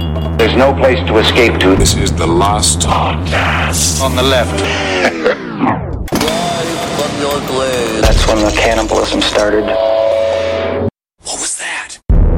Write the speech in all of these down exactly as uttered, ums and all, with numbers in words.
There's no place to escape to. This is the last podcast. On the left. That's when the cannibalism started. What was that?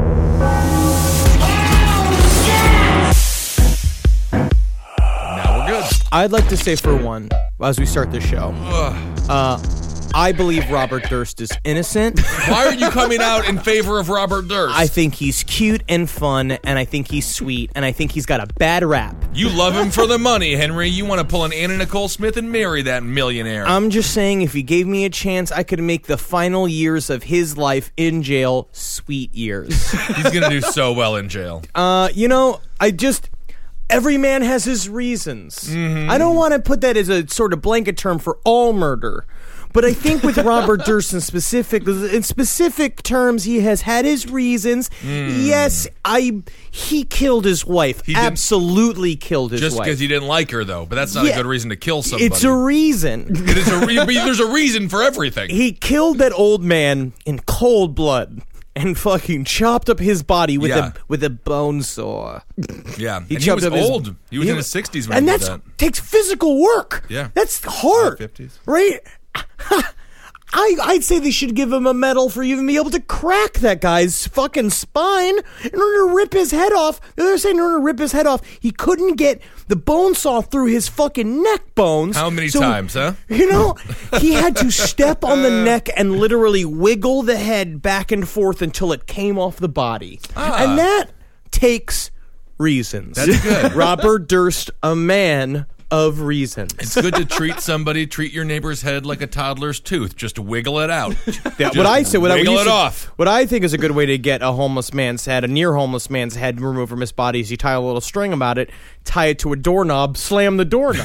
Now we're good. I'd like to say for one, as we start the show, uh, I believe Robert Durst is innocent. Why are you coming out in favor of Robert Durst? I think he's cute and fun, and I think he's sweet, and I think he's got a bad rap. You love him for the money, Henry. You want to pull an Anna Nicole Smith and marry that millionaire. I'm just saying, if he gave me a chance, I could make the final years of his life in jail sweet years. He's going to do so well in jail. Uh, you know, I just... Every man has his reasons. Mm-hmm. I don't want to put that as a sort of blanket term for all murder. But I think with Robert Durst in specific, in specific terms, he has had his reasons. Mm. Yes, I he killed his wife. He Absolutely killed his just wife. Just because he didn't like her, though. But that's not yeah, a good reason to kill somebody. It's a reason. It is a re- There's a reason for everything. He killed that old man in cold blood. And fucking chopped up his body with yeah. a with a bone saw. Yeah, he, and he was up old. His, he was he, in his sixties when and he did that. that. Takes physical work. Yeah, that's hard. fifties, right? I I'd say they should give him a medal for even being able to crack that guy's fucking spine in order to rip his head off. They're saying in order to rip his head off, he couldn't get the bone saw through his fucking neck bones. How many so, times, huh? You know, he had to step on the neck and literally wiggle the head back and forth until it came off the body. Ah. And that takes reasons. That's good. Robert Durst, a man of reason. It's good to treat somebody, treat your neighbor's head like a toddler's tooth. Just wiggle it out. Yeah, what I say, what wiggle I, it to, off. What I think is a good way to get a homeless man's head, a near homeless man's head removed from his body is you tie a little string about it, tie it to a doorknob, slam the doorknob.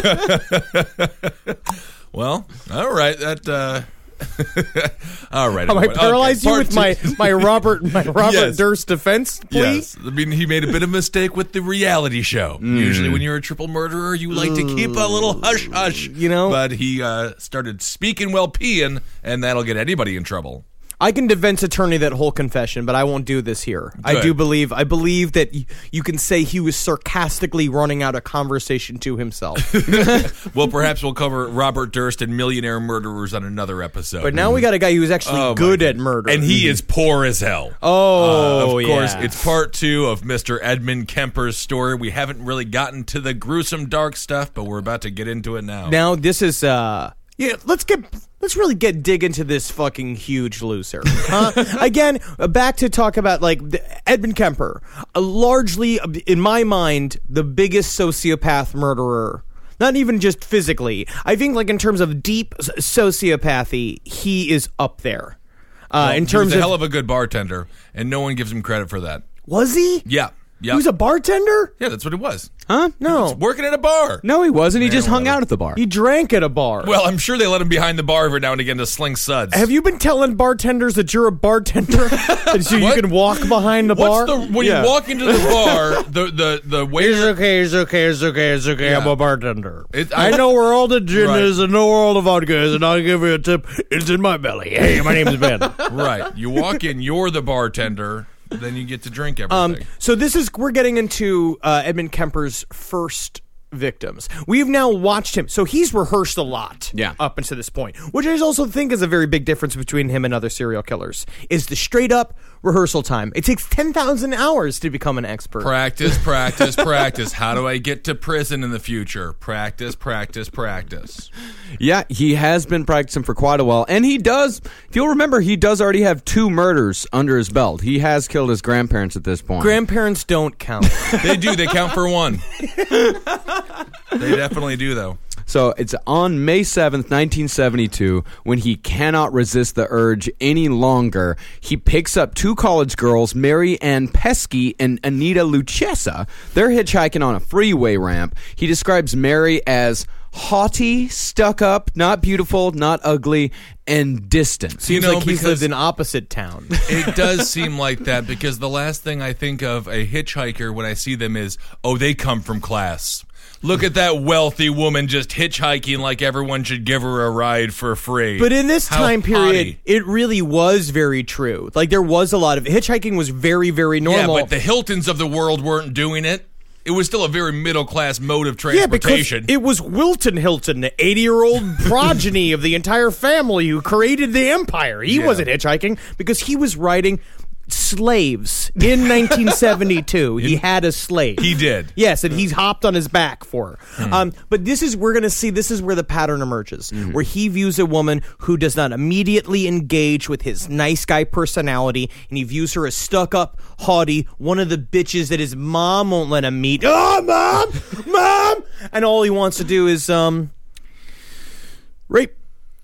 Well, all right. That. Uh... All right. Am I paralyzed okay, you with two. my, my Robert my Robert yes. Durst defense plea? Yes. I mean, he made a bit of a mistake with the reality show. Mm. Usually when you're a triple murderer, you like to keep a little hush-hush. You know? But he uh, started speaking while peeing, and that'll get anybody in trouble. I can defense attorney that whole confession, but I won't do this here. Good. I do believe I believe that y- you can say he was sarcastically running out a conversation to himself. Well, perhaps we'll cover Robert Durst and millionaire murderers on another episode. But now we got a guy who's actually oh, good at murder. And he is poor as hell. Oh, uh, Of yeah. course, it's part two of Mister Edmund Kemper's story. We haven't really gotten to the gruesome, dark stuff, but we're about to get into it now. Now, this is... uh Yeah, let's get... Let's really get dig into this fucking huge loser. Huh? Again, back to talk about like Edmund Kemper, a largely, in my mind, the biggest sociopath murderer. Not even just physically. I think, like in terms of deep sociopathy, he is up there. Uh, well, in terms he was a of hell of a good bartender, and no one gives him credit for that. Was he? Yeah. Yep. He was a bartender? Yeah, that's what it was. Huh? No. He was working at a bar. No, he wasn't. He Man, just hung whatever. out at the bar. He drank at a bar. Well, I'm sure they let him behind the bar every now and again to sling suds. Have you been telling bartenders that you're a bartender? So you can walk behind the What's bar? The, when yeah. you walk into the bar, the the the waiter... It's okay, it's okay, it's okay, it's okay. Yeah. I'm a bartender. It, I, I know where all the gin right. is and know where all the vodka is, and I'll give you a tip. It's in my belly. Hey, my name's Ben. Right. You walk in, you're the bartender, then you get to drink everything. Um, so this is, we're getting into uh, Edmund Kemper's first victims. We've now watched him. So he's rehearsed a lot yeah. up until this point, which I also think is a very big difference between him and other serial killers, is the straight up rehearsal time. It takes ten thousand hours to become an expert. Practice, practice, practice. How do I get to prison in the future? Practice, practice, practice. Yeah, he has been practicing for quite a while. And he does, if you'll remember, he does already have two murders under his belt. He has killed his grandparents at this point. Grandparents don't count. They do. They count for one. They definitely do, though. So it's on May seventh, nineteen seventy-two, when he cannot resist the urge any longer. He picks up two college girls, Mary Ann Pesky and Anita Lucchesa. They're hitchhiking on a freeway ramp. He describes Mary as haughty, stuck up, not beautiful, not ugly, and distant. Seems You know, like he's because- lived in opposite town. It does seem like that because the last thing I think of a hitchhiker when I see them is, oh, they come from class. Look at that wealthy woman just hitchhiking like everyone should give her a ride for free. But in this How time period, haughty. it really was very true. Like, there was a lot of hitchhiking was very, very normal. Yeah, but the Hiltons of the world weren't doing it. It was still a very middle-class mode of Yeah, because transportation. it was Wilton Hilton, the eighty-year-old progeny of the entire family who created the empire. He Yeah. wasn't hitchhiking because he was riding slaves in nineteen seventy-two. He had a slave. He did. Yes, and he's hopped on his back for her. Hmm. Um, but this is, we're going to see, this is where the pattern emerges, Mm-hmm. where he views a woman who does not immediately engage with his nice guy personality, and he views her as stuck up, haughty, one of the bitches that his mom won't let him meet. Oh, mom! Mom! And all he wants to do is, um, rape.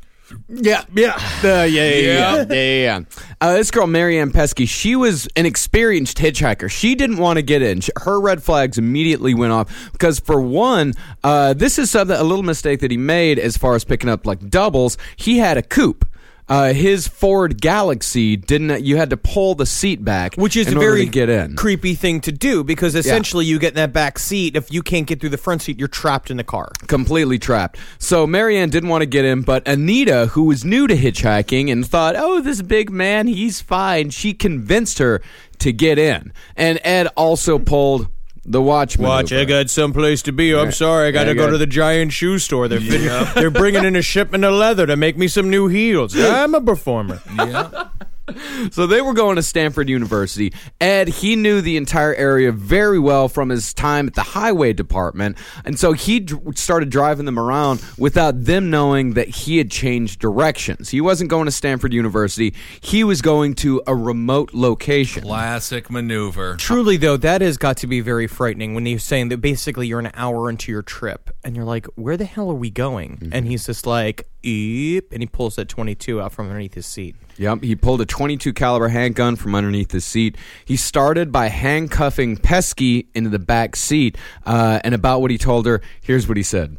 Yeah, yeah, uh, yeah, yeah, yeah, yeah. yeah, yeah. Uh, this girl, Marianne Pesky, she was an experienced hitchhiker. She didn't want to get in. She, her red flags immediately went off because, for one, uh, this is something a little mistake that he made as far as picking up like doubles. He had a coupe. Uh, his Ford Galaxy didn't. You had to pull the seat back, Which is in a order very to get in. creepy thing to do because essentially you get in that back seat. If you can't get through the front seat, you're trapped in the car. Completely trapped. So Marianne didn't want to get in, but Anita, who was new to hitchhiking and thought, oh, this big man, he's fine, she convinced her to get in. And Ed also pulled the watch Watch, maneuver. I got someplace to be. I'm sorry, I got to Yeah, go good. to the giant shoe store. They're fin- they're bringing in a shipment of leather to make me some new heels. I'm a performer. Yeah. So they were going to Stanford University. Ed, he knew the entire area very well from his time at the highway department. And so he dr- started driving them around without them knowing that he had changed directions. He wasn't going to Stanford University. He was going to a remote location. Classic maneuver. Truly, though, that has got to be very frightening when he's saying that basically you're an hour into your trip and you're like, where the hell are we going? Mm-hmm. And he's just like, eep, and he pulls that twenty-two out from underneath his seat. Yep, he pulled a twenty-two caliber handgun from underneath his seat. He started by handcuffing Pesky into the back seat, uh, and about what he told her, here's what he said.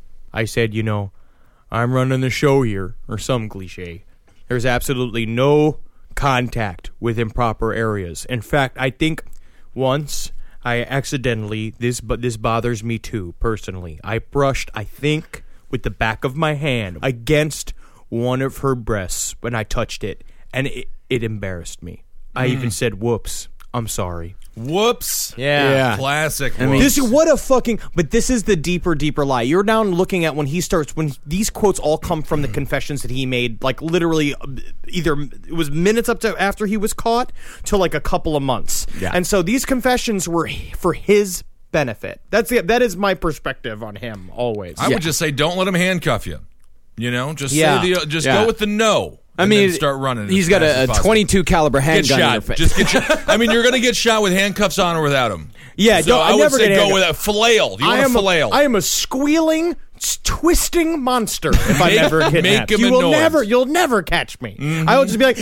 I said, you know, I'm running the show here, or some cliche. There's absolutely no contact with improper areas. In fact, I think once I accidentally, this but this bothers me too, personally. I brushed, I think, with the back of my hand against one of her breasts when I touched it, and it, it embarrassed me. I even said, whoops, I'm sorry. Whoops. Yeah. Classic. I mean- whoops. This what a fucking but this is the deeper deeper lie. You're now looking at when he starts when he- these quotes all come from the confessions that he made, like literally uh, either it was minutes up to after he was caught to like a couple of months. Yeah. And so these confessions were h- for his benefit. That's the, that is my perspective on him always. I would just say don't let him handcuff you. You know, just Yeah. say the just Yeah. go with the no. I and mean, then start running. He's as got fast a, as a possible. twenty-two caliber Get handgun in your shot. face. Just get shot. I mean, you're going to get shot with handcuffs on or without them. Yeah, so don't- I I would never say get go handcuffed. with a flail. You I want am a flail? A, I am a squealing, s- twisting monster. If I Make- never make kidnapped, him you a will noise. never, you'll never catch me. I will just be like,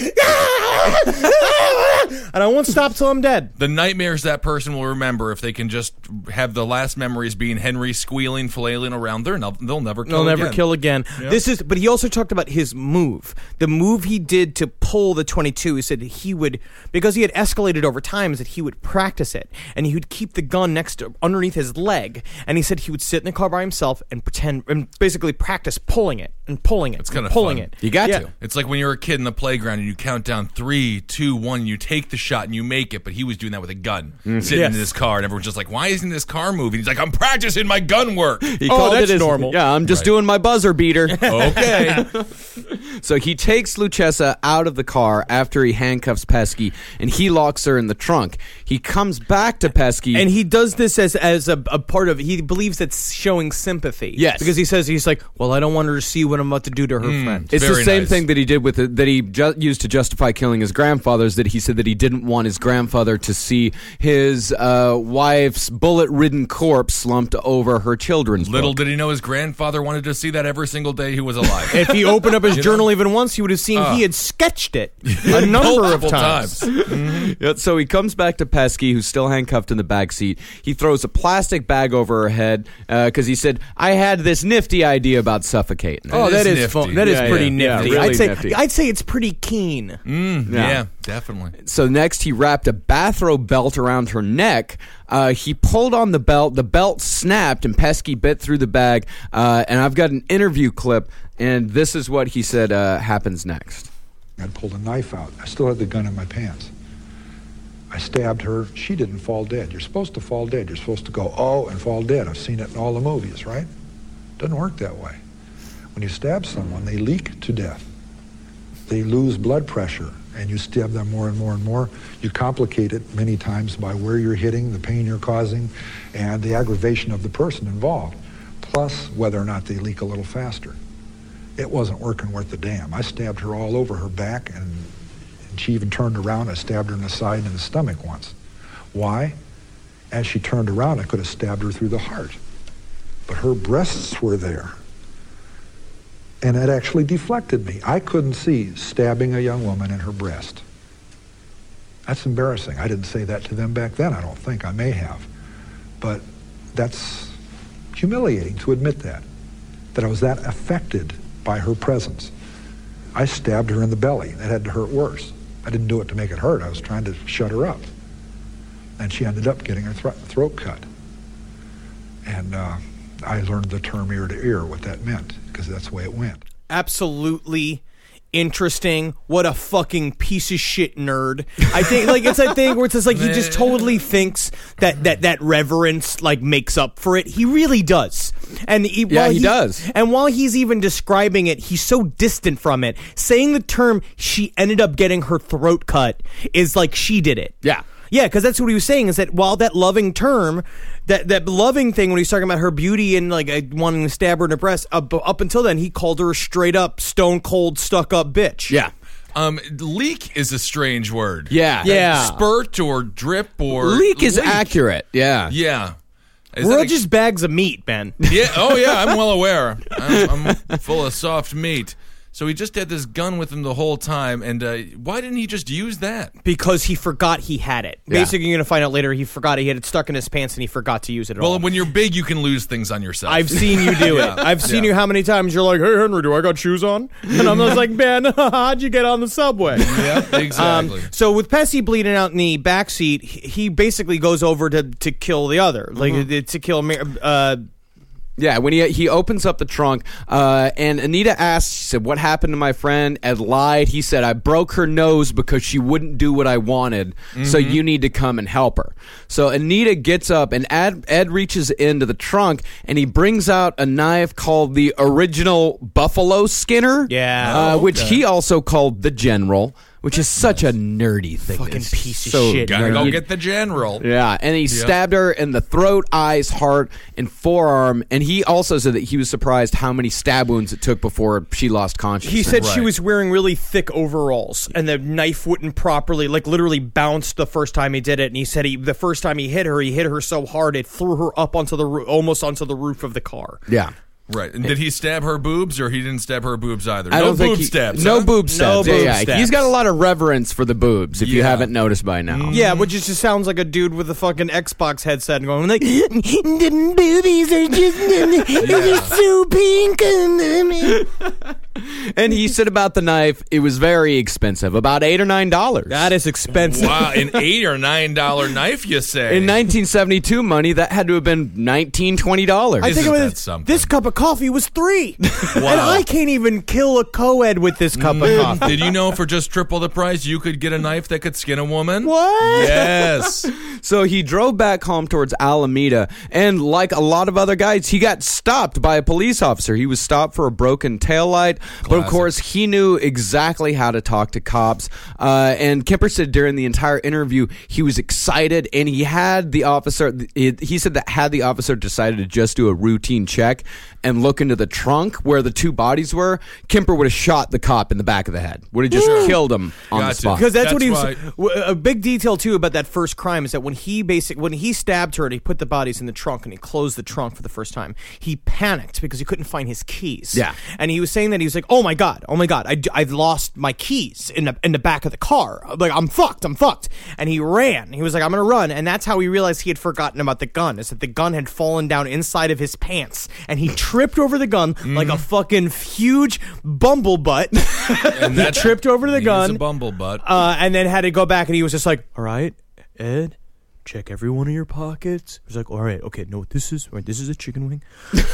and I won't stop till I'm dead. the nightmares that person will remember if they can just have the last memories being Henry squealing, flailing around. They're no, they'll never kill They'll never again. kill again. This is, but he also talked about his move, the move he did to pull the twenty-two. He said that he would, because he had escalated over time, is that he would practice it, and he would keep the gun next to underneath his leg, and he said he would sit in the car by himself and pretend and basically practice pulling it and pulling it. It's kinda pulling fun. it. You got Yeah. to. It's like when you're a kid in the playground and you count down three, two, one, and you take the shot and you make it, but he was doing that with a gun, sitting Yes. in his car, and everyone's just like, why isn't this car moving? He's like, I'm practicing my gun work. He Oh, called that's it his, normal. Yeah, I'm just Right. doing my buzzer beater. Okay. So he takes Luchessa out of the car after he handcuffs Pesky, and he locks her in the trunk. He comes back to Pesky. And he does this as as a, a part of. He believes it's showing sympathy. Yes. because he says he's like, well, I don't want her to see what I'm about to do to her friend. It's Very the same nice. thing that he did with it, that he ju- used to justify killing his grandfathers. That he said that he didn't want his grandfather to see his uh, wife's bullet-ridden corpse slumped over her children's Little book. did he know his grandfather wanted to see that every single day he was alive. If he opened up his You journal journal even once, he would have seen Uh. he had sketched it a number of Multiple times. times. Yeah, so he comes back to Pesky, who's still handcuffed in the back seat. He throws a plastic bag over her head because he said, "I had this nifty idea about suffocating." Oh, It that is is fun. nifty. That is Yeah, pretty yeah, nifty. yeah, really I'd say nifty. I'd say it's pretty keen. Mm, Yeah. yeah. definitely. So next, he wrapped a bathrobe belt around her neck. Uh, he pulled on the belt. The belt snapped, and Pesky bit through the bag. Uh, and I've got an interview clip, and this is what he said uh, happens next. I pulled a knife out. I still had the gun in my pants. I stabbed her. She didn't fall dead. You're supposed to fall dead. You're supposed to go, oh, and fall dead. I've seen it in all the movies, right? Doesn't work that way. When you stab someone, they leak to death. They lose blood pressure, and you stab them more and more and more. You complicate it many times by where you're hitting, the pain you're causing, and the aggravation of the person involved, plus whether or not they leak a little faster. It wasn't working worth the damn. I stabbed her all over her back, and, and she even turned around. I stabbed her in the side and in the stomach once. Why? As she turned around, I could have stabbed her through the heart. But her breasts were there. And it actually deflected me. I couldn't see stabbing a young woman in her breast. That's embarrassing. I didn't say that to them back then, I don't think. I may have. But that's humiliating to admit that, that I was that affected by her presence. I stabbed her in the belly. That had to hurt worse. I didn't do it to make it hurt. I was trying to shut her up. And she ended up getting her thro- throat cut. And uh, I learned the term ear to ear, what that meant, because that's the way it went. Absolutely interesting. What a fucking piece of shit nerd. I think like it's that thing where it's just like he just totally thinks that that that reverence like makes up for it. He really does. And he, Yeah, while he does. And while he's even describing it, he's so distant from it. Saying the term "she ended up getting her throat cut" is like she did it. Yeah. Yeah, because that's what he was saying, is that while that loving term, that, that loving thing when he's talking about her beauty and like uh, wanting to stab her in the breast, up, up until then, he called her a straight up, stone cold, stuck up bitch. Yeah. Um, leak is a strange word. Yeah. Yeah. Spurt or drip or Leak is accurate. Yeah. Yeah. Is We're that all a- just bags of meat, Ben. Yeah. Oh, yeah. I'm well aware. I'm, I'm full of soft meat. So he just had this gun with him the whole time, and uh, why didn't he just use that? Because he forgot he had it. Yeah. Basically, you're going to find out later he forgot he had it stuck in his pants and he forgot to use it at Well, all. when you're big, you can lose things on yourself. I've seen you do Yeah. it. I've seen Yeah. you how many times you're like, "Hey, Henry, do I got shoes on?" And I'm just like, "Ben, how'd you get on the subway?" Yeah, exactly. Um, so with Pesky bleeding out in the backseat, he he basically goes over to, to kill the other, like uh, to kill Mar- uh, Yeah, when he he opens up the trunk, uh, and Anita asks, she said, "What happened to my friend?" Ed lied. He said, "I broke her nose because she wouldn't do what I wanted, so you need to come and help her." So Anita gets up, and Ed, Ed reaches into the trunk, and he brings out a knife called the original Buffalo Skinner, Yeah. uh, Oh, which okay. he also called the General, which is such a nerdy thing. Fucking It's piece of so shit. Gotta nerdy. go get the general. Yeah, and he stabbed her in the throat, eyes, heart, and forearm. And he also said that he was surprised how many stab wounds it took before she lost consciousness. He said she Right. was wearing really thick overalls, and the knife wouldn't properly, like literally bounced the first time he did it. And he said he, the first time he hit her, he hit her so hard it threw her up onto the roo- almost onto the roof of the car. yeah. Right. And did he stab her boobs, or he didn't stab her boobs either? I no don't think boob he, stabs. No huh? boob stabs. No yeah, boob yeah. stabs. He's got a lot of reverence for the boobs, if you Yeah. haven't noticed by now. Yeah, which just sounds like a dude with a fucking Xbox headset and going like, "The boobies are just they're so pink." And he said about the knife, it was very expensive, about eight or nine dollars. That is expensive. Wow, an eight or nine dollar knife, you say? In nineteen seventy-two money, that had to have been nineteen, twenty dollars. I think Isn't about that it, something? this cup of coffee was three, and I can't even kill a co-ed with this cup of coffee. Did you know for just triple the price, you could get a knife that could skin a woman? What? Yes. So he drove back home towards Alameda, and like a lot of other guys, he got stopped by a police officer. He was stopped for a broken taillight, but of course, he knew exactly how to talk to cops. Uh, and Kemper said during the entire interview, he was excited, and he had the officer, he he said that had the officer decided to just do a routine check and look into the trunk where the two bodies were, Kemper would have shot the cop in the back of the head, would have just killed him on the Gotcha. spot. Because that's, what he That's was. w- A big detail too about that first crime is that when he basic when he stabbed her and he put the bodies in the trunk and he closed the trunk for the first time, he panicked because he couldn't find his keys. Yeah. and he was saying that he was like, "Oh my god, oh my god, I, I've lost my keys in the in the back of the car. Like I'm fucked, I'm fucked." And he ran. He was like, "I'm gonna run," and that's how he realized he had forgotten about the gun. Is that the gun had fallen down inside of his pants, and he tripped over the gun mm-hmm. like a fucking huge bumblebutt. And that tripped over the he gun, a bumblebutt, uh, and then had to go back. And he was just like, "All right, Ed." Check every one of your pockets. He was like, all right, okay, know what this is? All right, this is a chicken wing.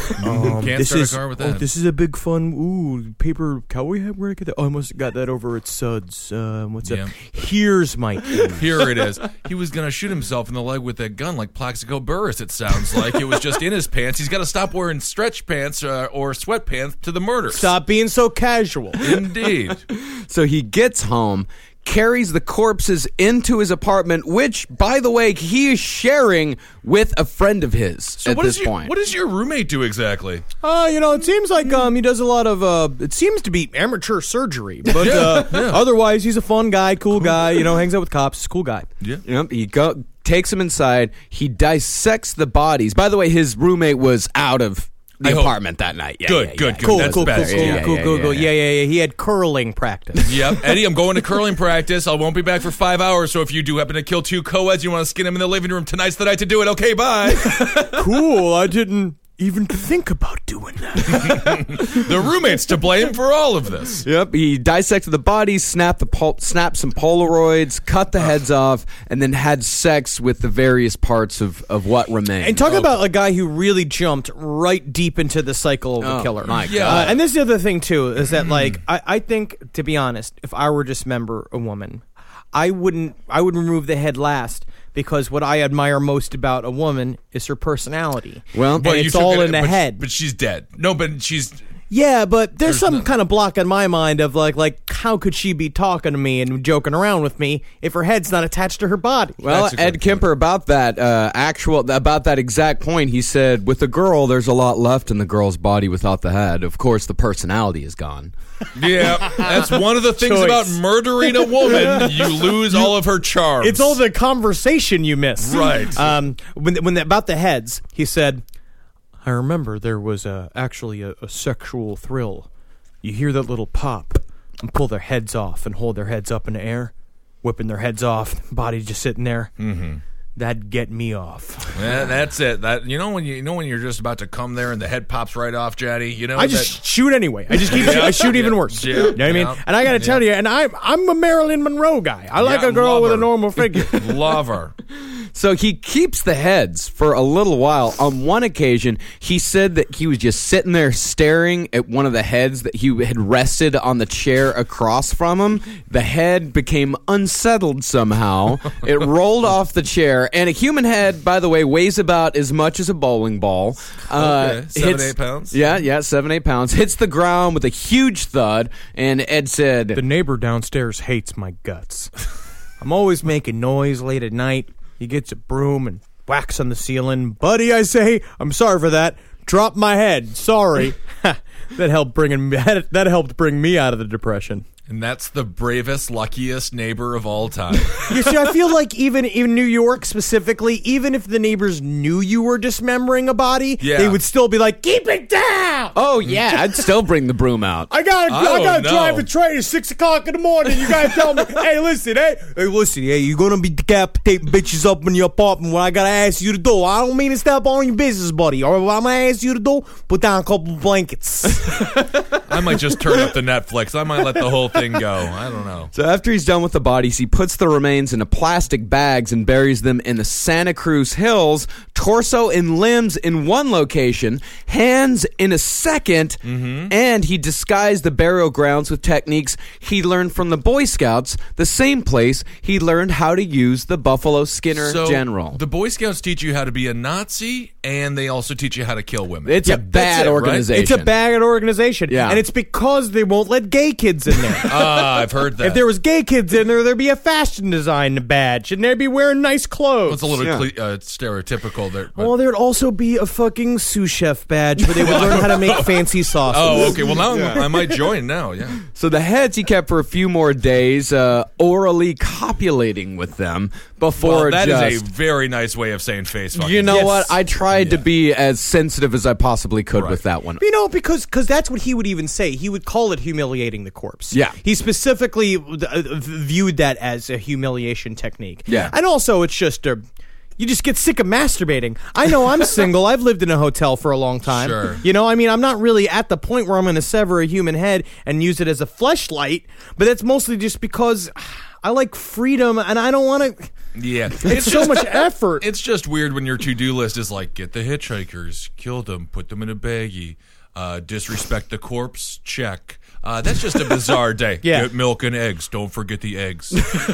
Um, Can't this start is, a car with oh, that. this is a big fun, ooh, paper cowboy hat. Where did I get that? Oh, I must have got that over at Suds. Uh, what's Yeah. up? Here's my key. Here it is. He was going to shoot himself in the leg with that gun like Plaxico Burress, it sounds like. It was just in his pants. He's got to stop wearing stretch pants uh, or sweatpants to the murders. Stop being so casual. Indeed. So he gets home, carries the corpses into his apartment, which, by the way, he is sharing with a friend of his So at what this does your, point. What does your roommate do exactly? Uh, you know, it seems like um he does a lot of uh it seems to be amateur surgery, but uh, yeah. otherwise he's a fun guy, cool guy, you know, hangs out with cops, he's a cool guy. Yeah. Yep, he go, takes him inside. He dissects the bodies. By the way, his roommate was out of the I hope- apartment that night. Yeah, Good, yeah, good, yeah. good. Cool, That's cool, cool, best. cool, Yeah, cool, yeah, cool, yeah, cool. yeah. Yeah, yeah, yeah. He had curling practice. Yep. Eddie, I'm going to curling practice. I won't be back for five hours, so if you do happen to kill two co-eds, you want to skin them in the living room, tonight's the night to do it. Okay, bye. Cool. I didn't even think about doing that. The roommate's to blame for all of this. Yep, he dissected the bodies, snapped the pol- snapped some Polaroids, cut the heads off, and then had sex with the various parts of, of what remained. And talk about a guy who really jumped right deep into the cycle of the Oh, killer. my Yeah. God. Uh, and this is the other thing too is that like I, I think, to be honest, if I were to dismember a woman, I wouldn't I would remove the head last. Because what I admire most about a woman is her personality. Well, and But you it's took all it- in the but- head. But she's dead. No, but she's... Yeah, but there's, There's some no- kind of block in my mind of like, like how could she be talking to me and joking around with me if her head's not attached to her body? Well, That's a good Ed point. Kemper, about that uh, actual, about that exact point, he said, with the girl, there's a lot left in the girl's body without the head. Of course, the personality is gone. Yeah, that's one of the things Choice. about murdering a woman. You lose all of her charms. It's all the conversation you miss. Right. Um, when when the, about the heads, he said, "I remember there was a, actually a, a sexual thrill. You hear that little pop and pull their heads off and hold their heads up in the air, whipping their heads off, body just sitting there. Mm-hmm. That'd get me off. Yeah, that's it. That you know when you, you know when you're just about to come there and the head pops right off, Jaddy. You know I just that, shoot anyway. I just keep. I shoot even worse. Yeah. You know what I mean? Yeah. And I got to tell you, and I'm I'm a Marilyn Monroe guy. I like Yeah, a girl love with a her. normal figure. love her. So he keeps the heads for a little while. On one occasion, he said that he was just sitting there staring at one of the heads that he had rested on the chair across from him. The head became unsettled somehow. It rolled off the chair, and a human head, by the way, weighs about as much as a bowling ball. Okay, seven, hits- eight pounds? Yeah, yeah, seven, eight pounds. Hits the ground with a huge thud, and Ed said, The neighbor downstairs hates my guts. I'm always making noise late at night. He gets a broom and whacks on the ceiling. Buddy, I say, I'm sorry for that. Drop my head. Sorry. that helped bring that, that helped bring me out of the depression. And that's the bravest, luckiest neighbor of all time. You see, I feel like even in New York specifically, even if the neighbors knew you were dismembering a body, Yeah. they would still be like, keep it down. "Oh yeah, I'd still bring the broom out." I gotta, I I, don't gotta know. drive a train at six o'clock in the morning. You gotta tell me, hey, listen, hey, hey, listen, hey, you're gonna be decapitating bitches up in your apartment. What I gotta ask you to do? I don't mean to step on your business, buddy. Or what I'm gonna ask you to do? Put down a couple of blankets. I might just turn up the Netflix. I might let the whole thing go. I don't know. So after he's done with the bodies, he puts the remains into plastic bags and buries them in the Santa Cruz Hills, torso and limbs in one location, hands in a second, Mm-hmm. and he disguised the burial grounds with techniques he learned from the Boy Scouts, the same place he learned how to use the Buffalo Skinner So General. the Boy Scouts teach you how to be a Nazi, and they also teach you how to kill women. It's a bad it, right? organization. It's a bad organization. Yeah. And it's because they won't let gay kids in there. Ah, I've heard that. If there was gay kids in there, there'd be a fashion design badge, and they'd be wearing nice clothes. It's a little Yeah. cle- uh, stereotypical there, but- Well, there'd also be a fucking sous chef badge where they would learn how to make fancy sauces. Oh, okay. Well, now I'm- I might join now. Yeah. So the heads he kept for a few more days, uh, orally copulating with them before Well, that just. is a very nice way of saying face fucking. You know Yes. what? I tried to be as sensitive as I possibly could Right. with that one. You know, because cause that's what he would even say. He would call it humiliating the corpse. Yeah. He specifically uh, viewed that as a humiliation technique. Yeah. And also, it's just a. You just get sick of masturbating. I know I'm single. I've lived in a hotel for a long time. Sure. You know, I mean, I'm not really at the point where I'm going to sever a human head and use it as a fleshlight, but that's mostly just because I like freedom and I don't want to. Yeah. It's so much effort. It's just weird when your to-do list is like, get the hitchhikers, kill them, put them in a baggie, uh, disrespect the corpse, check. Uh, that's just a bizarre day. Yeah. Get milk and eggs. Don't forget the eggs.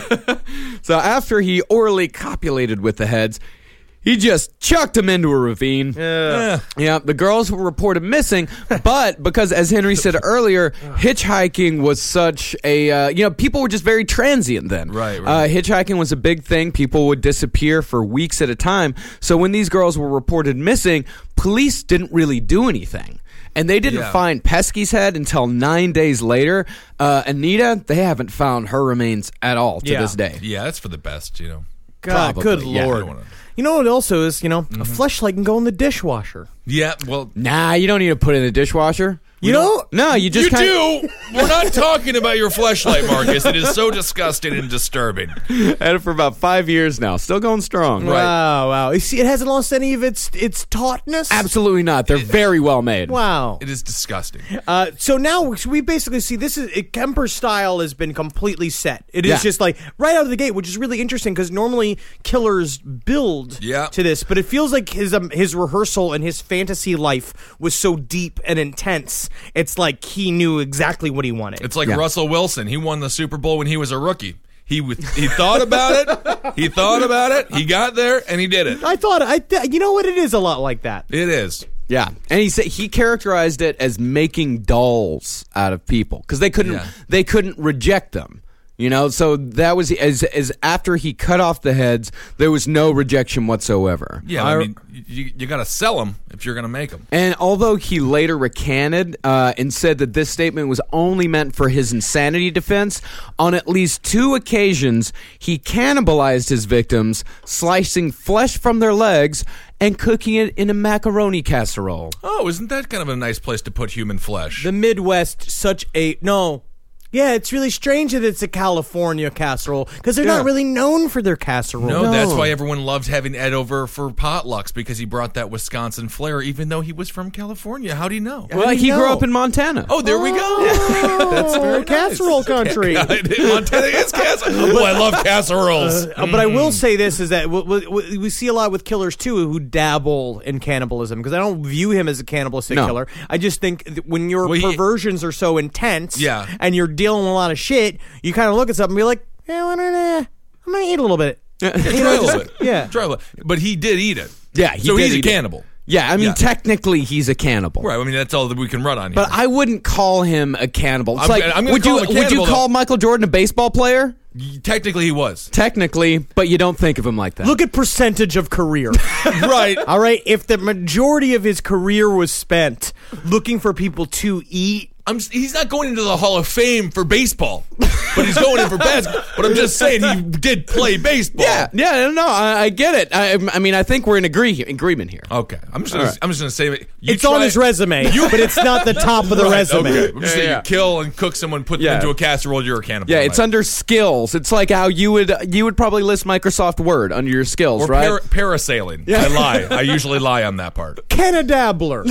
So after he orally copulated with the heads, he just chucked them into a ravine. Eh. Yeah, the girls were reported missing, but because, as Henry said earlier, hitchhiking was such a, uh, you know, people were just very transient then. Right, right. Uh, hitchhiking was a big thing. People would disappear for weeks at a time. So when these girls were reported missing, police didn't really do anything. And they didn't Yeah. find Pesky's head until nine days later. Uh, Anita, they haven't found her remains at all to Yeah. this day. Yeah, that's for the best, you know. God, Probably, good yeah. lord. You don't wanna- You know what also is, you know, a fleshlight can go in the dishwasher. Yeah, well, Nah, you don't need to put it in the dishwasher. You know? No, you just you kinda, do. We're not talking about your fleshlight, Marcus. It is so disgusting and disturbing. had it for about five years now. Still going strong. Wow, wow. You see, it hasn't lost any of its its tautness? Absolutely not. They're very well made. Wow. It is disgusting. Uh, so now we basically see this is it, Kemper's style has been completely set. It is Yeah. just like right out of the gate, which is really interesting because normally killers build Yeah. to this, but it feels like his um, his rehearsal and his fantasy life was so deep and intense. It's like he knew exactly what he wanted. It's like Yeah. Russell Wilson. He won the Super Bowl when he was a rookie. He w- he thought about it. He thought about it. He got there and he did it. I thought I th- you know what, it is a lot like that. It is. Yeah, and he said he characterized it as making dolls out of people because they couldn't Yeah. they couldn't reject them. You know, so that was as as after he cut off the heads, there was no rejection whatsoever. Yeah, I, mean, you you got to sell them if you're going to make them. And although he later recanted uh, and said that this statement was only meant for his insanity defense, on at least two occasions he cannibalized his victims, slicing flesh from their legs and cooking it in a macaroni casserole. Oh, isn't that kind of a nice place to put human flesh? The Midwest, such a no. Yeah, it's really strange that it's a California casserole because they're Yeah. not really known for their casserole. No, that's why everyone loved having Ed over for potlucks because he brought that Wisconsin flair, even though he was from California. How do you know? Well, do he you grew know? up in Montana. Oh, there we go. That's very casserole country. Montana is casserole. Oh, I love casseroles. Uh, but I will say this is that w- w- we see a lot with killers too who dabble in cannibalism because I don't view him as a cannibalistic No. killer. I just think that when your Well, he- perversions are so intense, Yeah. and you're dealing with a lot of shit, you kind of look at something and be like, yeah, why not, uh, I'm gonna eat a little bit. Try a little bit. Yeah. Try a little. But he did eat it. Yeah, he so did he's a eat it. cannibal. Yeah, I mean, Yeah. technically he's a cannibal. Right. I mean, that's all that we can run on here. But I wouldn't call him a cannibal. It's I'm- like, I'm gonna would call you him a would you cannibal, call though. Michael Jordan a baseball player? Technically, he was. Technically, but you don't think of him like that. Look at percentage of career. Right. All right, if the majority of his career was spent looking for people to eat, I'm, he's not going into the Hall of Fame for baseball, but he's going in for basketball. But I'm just saying he did play baseball. yeah, yeah, no, I, I get it. I, I mean, I think we're in agree agreement here. Okay. I'm just gonna, All right. I'm just going to say it. You it's on try- his resume, but it's not the top of the Right, resume. Okay. I'm just saying Yeah, you kill and cook someone, put Yeah. them into a casserole, you're a cannibal. Yeah, it's Mike. under skills. It's like how you would you would probably list Microsoft Word under your skills, Or right? para- parasailing. I lie. I usually lie on that part. Ken a dabbler.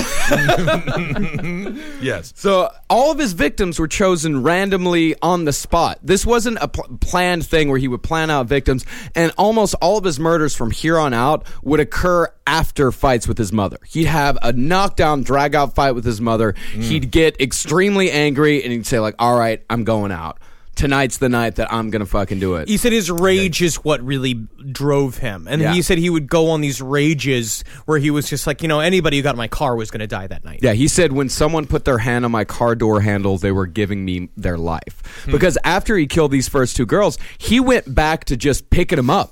Yes. So all of his victims were chosen randomly on the spot. This wasn't a pl- planned thing where he would plan out victims, and almost all of his murders from here on out would occur after fights with his mother. He'd have a knockdown, drag-out fight with his mother. He'd get extremely angry, and he'd say, like, all right, I'm going out. Tonight's the night that I'm going to fucking do it. He said his rage is what really drove him. And Yeah. he said he would go on these rages where he was just like, you know, anybody who got in my car was going to die that night. Yeah, he said when someone put their hand on my car door handle, they were giving me their life. Hmm. Because after he killed these first two girls, he went back to just picking them up.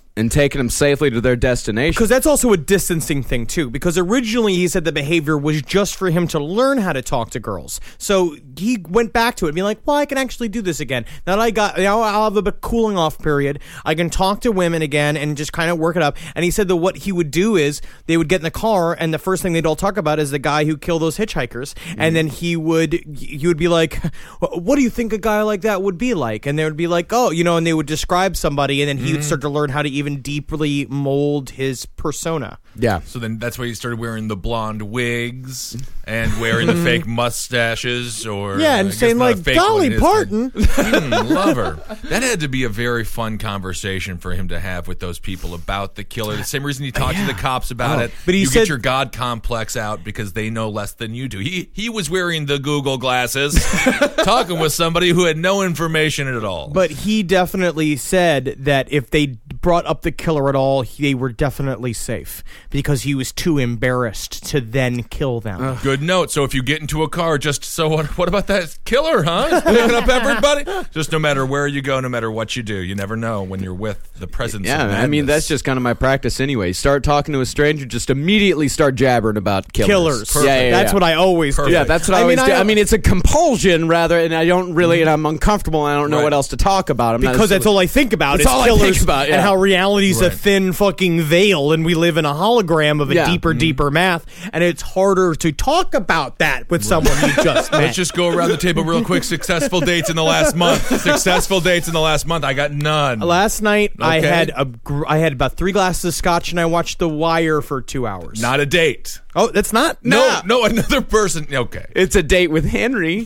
and taking them safely to their destination. Because that's also a distancing thing, too. Because originally he said the behavior was just for him to learn how to talk to girls. So he went back to it and be like, well, I can actually do this again. Now that I got, now I'll have a bit cooling off period. I can talk to women again and just kind of work it up. And he said that what he would do is they would get in the car and the first thing they'd all talk about is the guy who killed those hitchhikers. Mm. And then he would, he would be like, what do you think a guy like that would be like? And they would be like, oh, you know, and they would describe somebody and then he mm. would start to learn how to even deeply mold his persona. Yeah. So then that's why he started wearing the blonde wigs and wearing the fake mustaches, or yeah, and I guess saying not a like, fake "Golly, one, it is Parton." Mm, love her. That had to be a very fun conversation for him to have with those people about the killer. The same reason you talk yeah. to the cops about oh. it. But he you said, get your God complex out because they know less than you do. He he was wearing the Google glasses, talking with somebody who had no information at all. But he definitely said that if they brought up the killer at all, they were definitely safe because he was too embarrassed to then kill them. Uh, Good note. So if you get into a car, just so what, what about that killer, huh? He's picking up everybody? Just no matter where you go, no matter what you do, you never know when you're with the presence yeah, of madness. I mean, that's just kind of my practice anyway. Start talking to a stranger, just immediately start jabbering about killers. Killers. Yeah, yeah, yeah. That's what I always Perfect. do. Yeah, that's what I, I always mean, do. I, I mean, it's a compulsion, rather, and I don't really, and I'm uncomfortable, and I don't know Right. what else to talk about. I'm not because a- that's all I think about That's is all I killers think about, yeah. and how reality's a Right. thin fucking veil and we live in a hologram of a Yeah. deeper, deeper math, and it's harder to talk about that with someone you just met. Let's just go around the table real quick. Successful dates in the last month. Successful dates in the last month. I got none. Last night, I Okay. had a gr- I had about three glasses of scotch, and I watched The Wire for two hours. Not a date. oh, that's not No, Nah. no, another person. Okay. It's a date with Henry.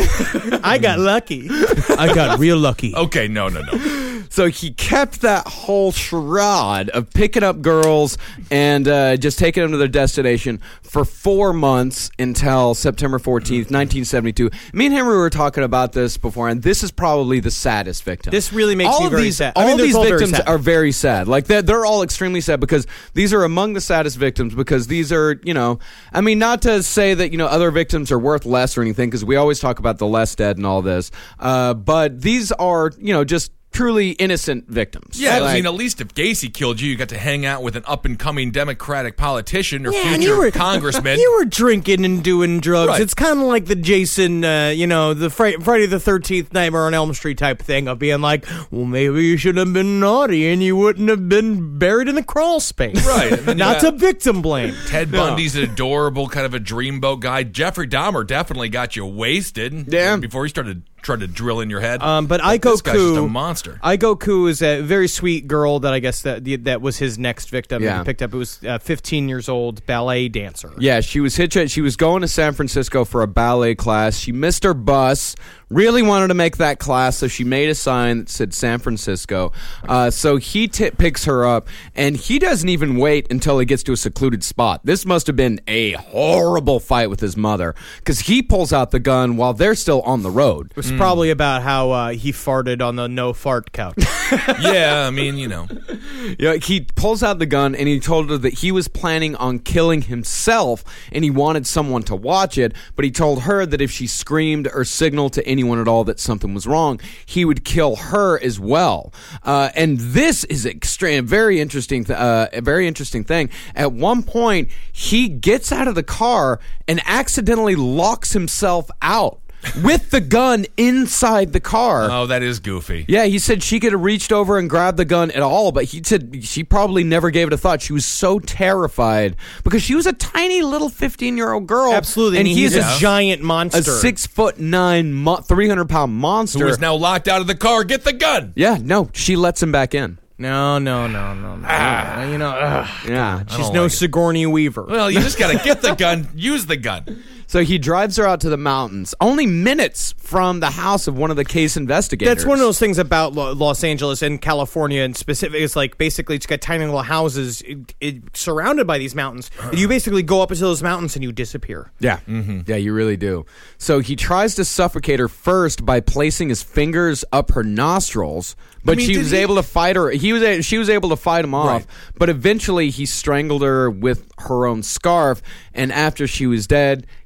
I got lucky. I got real lucky. Okay, no, no, no. So he kept that whole charade of picking up girls and uh, just taking them to their destination for four months until September fourteenth, nineteen seventy-two. Me and Henry were talking about this before, and this is probably the saddest victim. This really makes all me of very these, sad. I All mean, they're these all very victims sad. are very sad. Like they're, they're all extremely sad because these are among the saddest victims because these are, you know, I mean, not to say that, you know, other victims are worth less or anything because we always talk about the less dead and all this, uh, but these are, you know, just truly innocent victims. Yeah, Like- I mean, at least if Gacy killed you, you got to hang out with an up-and-coming Democratic politician or Yeah, and future you were, congressman. You were drinking and doing drugs. Right. It's kind of like the Jason, uh, you know, the Fri- Friday the thirteenth Nightmare on Elm Street type thing of being like, well, maybe you should have been naughty and you wouldn't have been buried in the crawl space. Right. And then you Not got- to victim blame. Ted Bundy's an adorable kind of a dreamboat guy. Jeffrey Dahmer definitely got you wasted. Yeah. Before he started trying to drill in your head. Um, but this Aiko guy's just a Koo, monster. Aiko Koo is a very sweet girl that I guess that that was his next victim that Yeah. he picked up. It was a fifteen years old ballet dancer. Yeah, she was hitchhiking. She was going to San Francisco for a ballet class. She missed her bus. Really wanted to make that class, so she made a sign that said San Francisco. Uh, so he t- picks her up, and he doesn't even wait until he gets to a secluded spot. This must have been a horrible fight with his mother, because he pulls out the gun while they're still on the road. It was probably about how uh, he farted on the no fart couch. Yeah, I mean, you know. Yeah, he pulls out the gun and he told her that he was planning on killing himself and he wanted someone to watch it, but he told her that if she screamed or signaled to anyone at all that something was wrong, he would kill her as well. Uh, and this is extreme, very interesting, th- uh, a very interesting thing. At one point, he gets out of the car and accidentally locks himself out with the gun inside the car. Oh, that is goofy. Yeah, he said she could have reached over and grabbed the gun at all, but he said she probably never gave it a thought. She was so terrified because she was a tiny little fifteen-year-old girl. Absolutely, and and he's he's a a, giant monster. a six foot nine, mo- three hundred pound monster. Who is now locked out of the car. Get the gun. Yeah, no, she lets him back in. No, no, no, no, no. Ah. You know, ugh. Yeah. she's don't no like it. Sigourney Weaver. Well, you just got to get the gun. Use the gun. So he drives her out to the mountains, only minutes from the house of one of the case investigators. That's one of those things about Lo- Los Angeles and California in specific. It's like basically it's got tiny little houses it, it, surrounded by these mountains. And you basically go up into those mountains and you disappear. Yeah, mm-hmm. Yeah, you really do. So he tries to suffocate her first by placing his fingers up her nostrils, but I mean, she did was he- able to fight her. He was a- she was able to fight him off, Right. but eventually he strangled her with her own scarf. And after she was dead,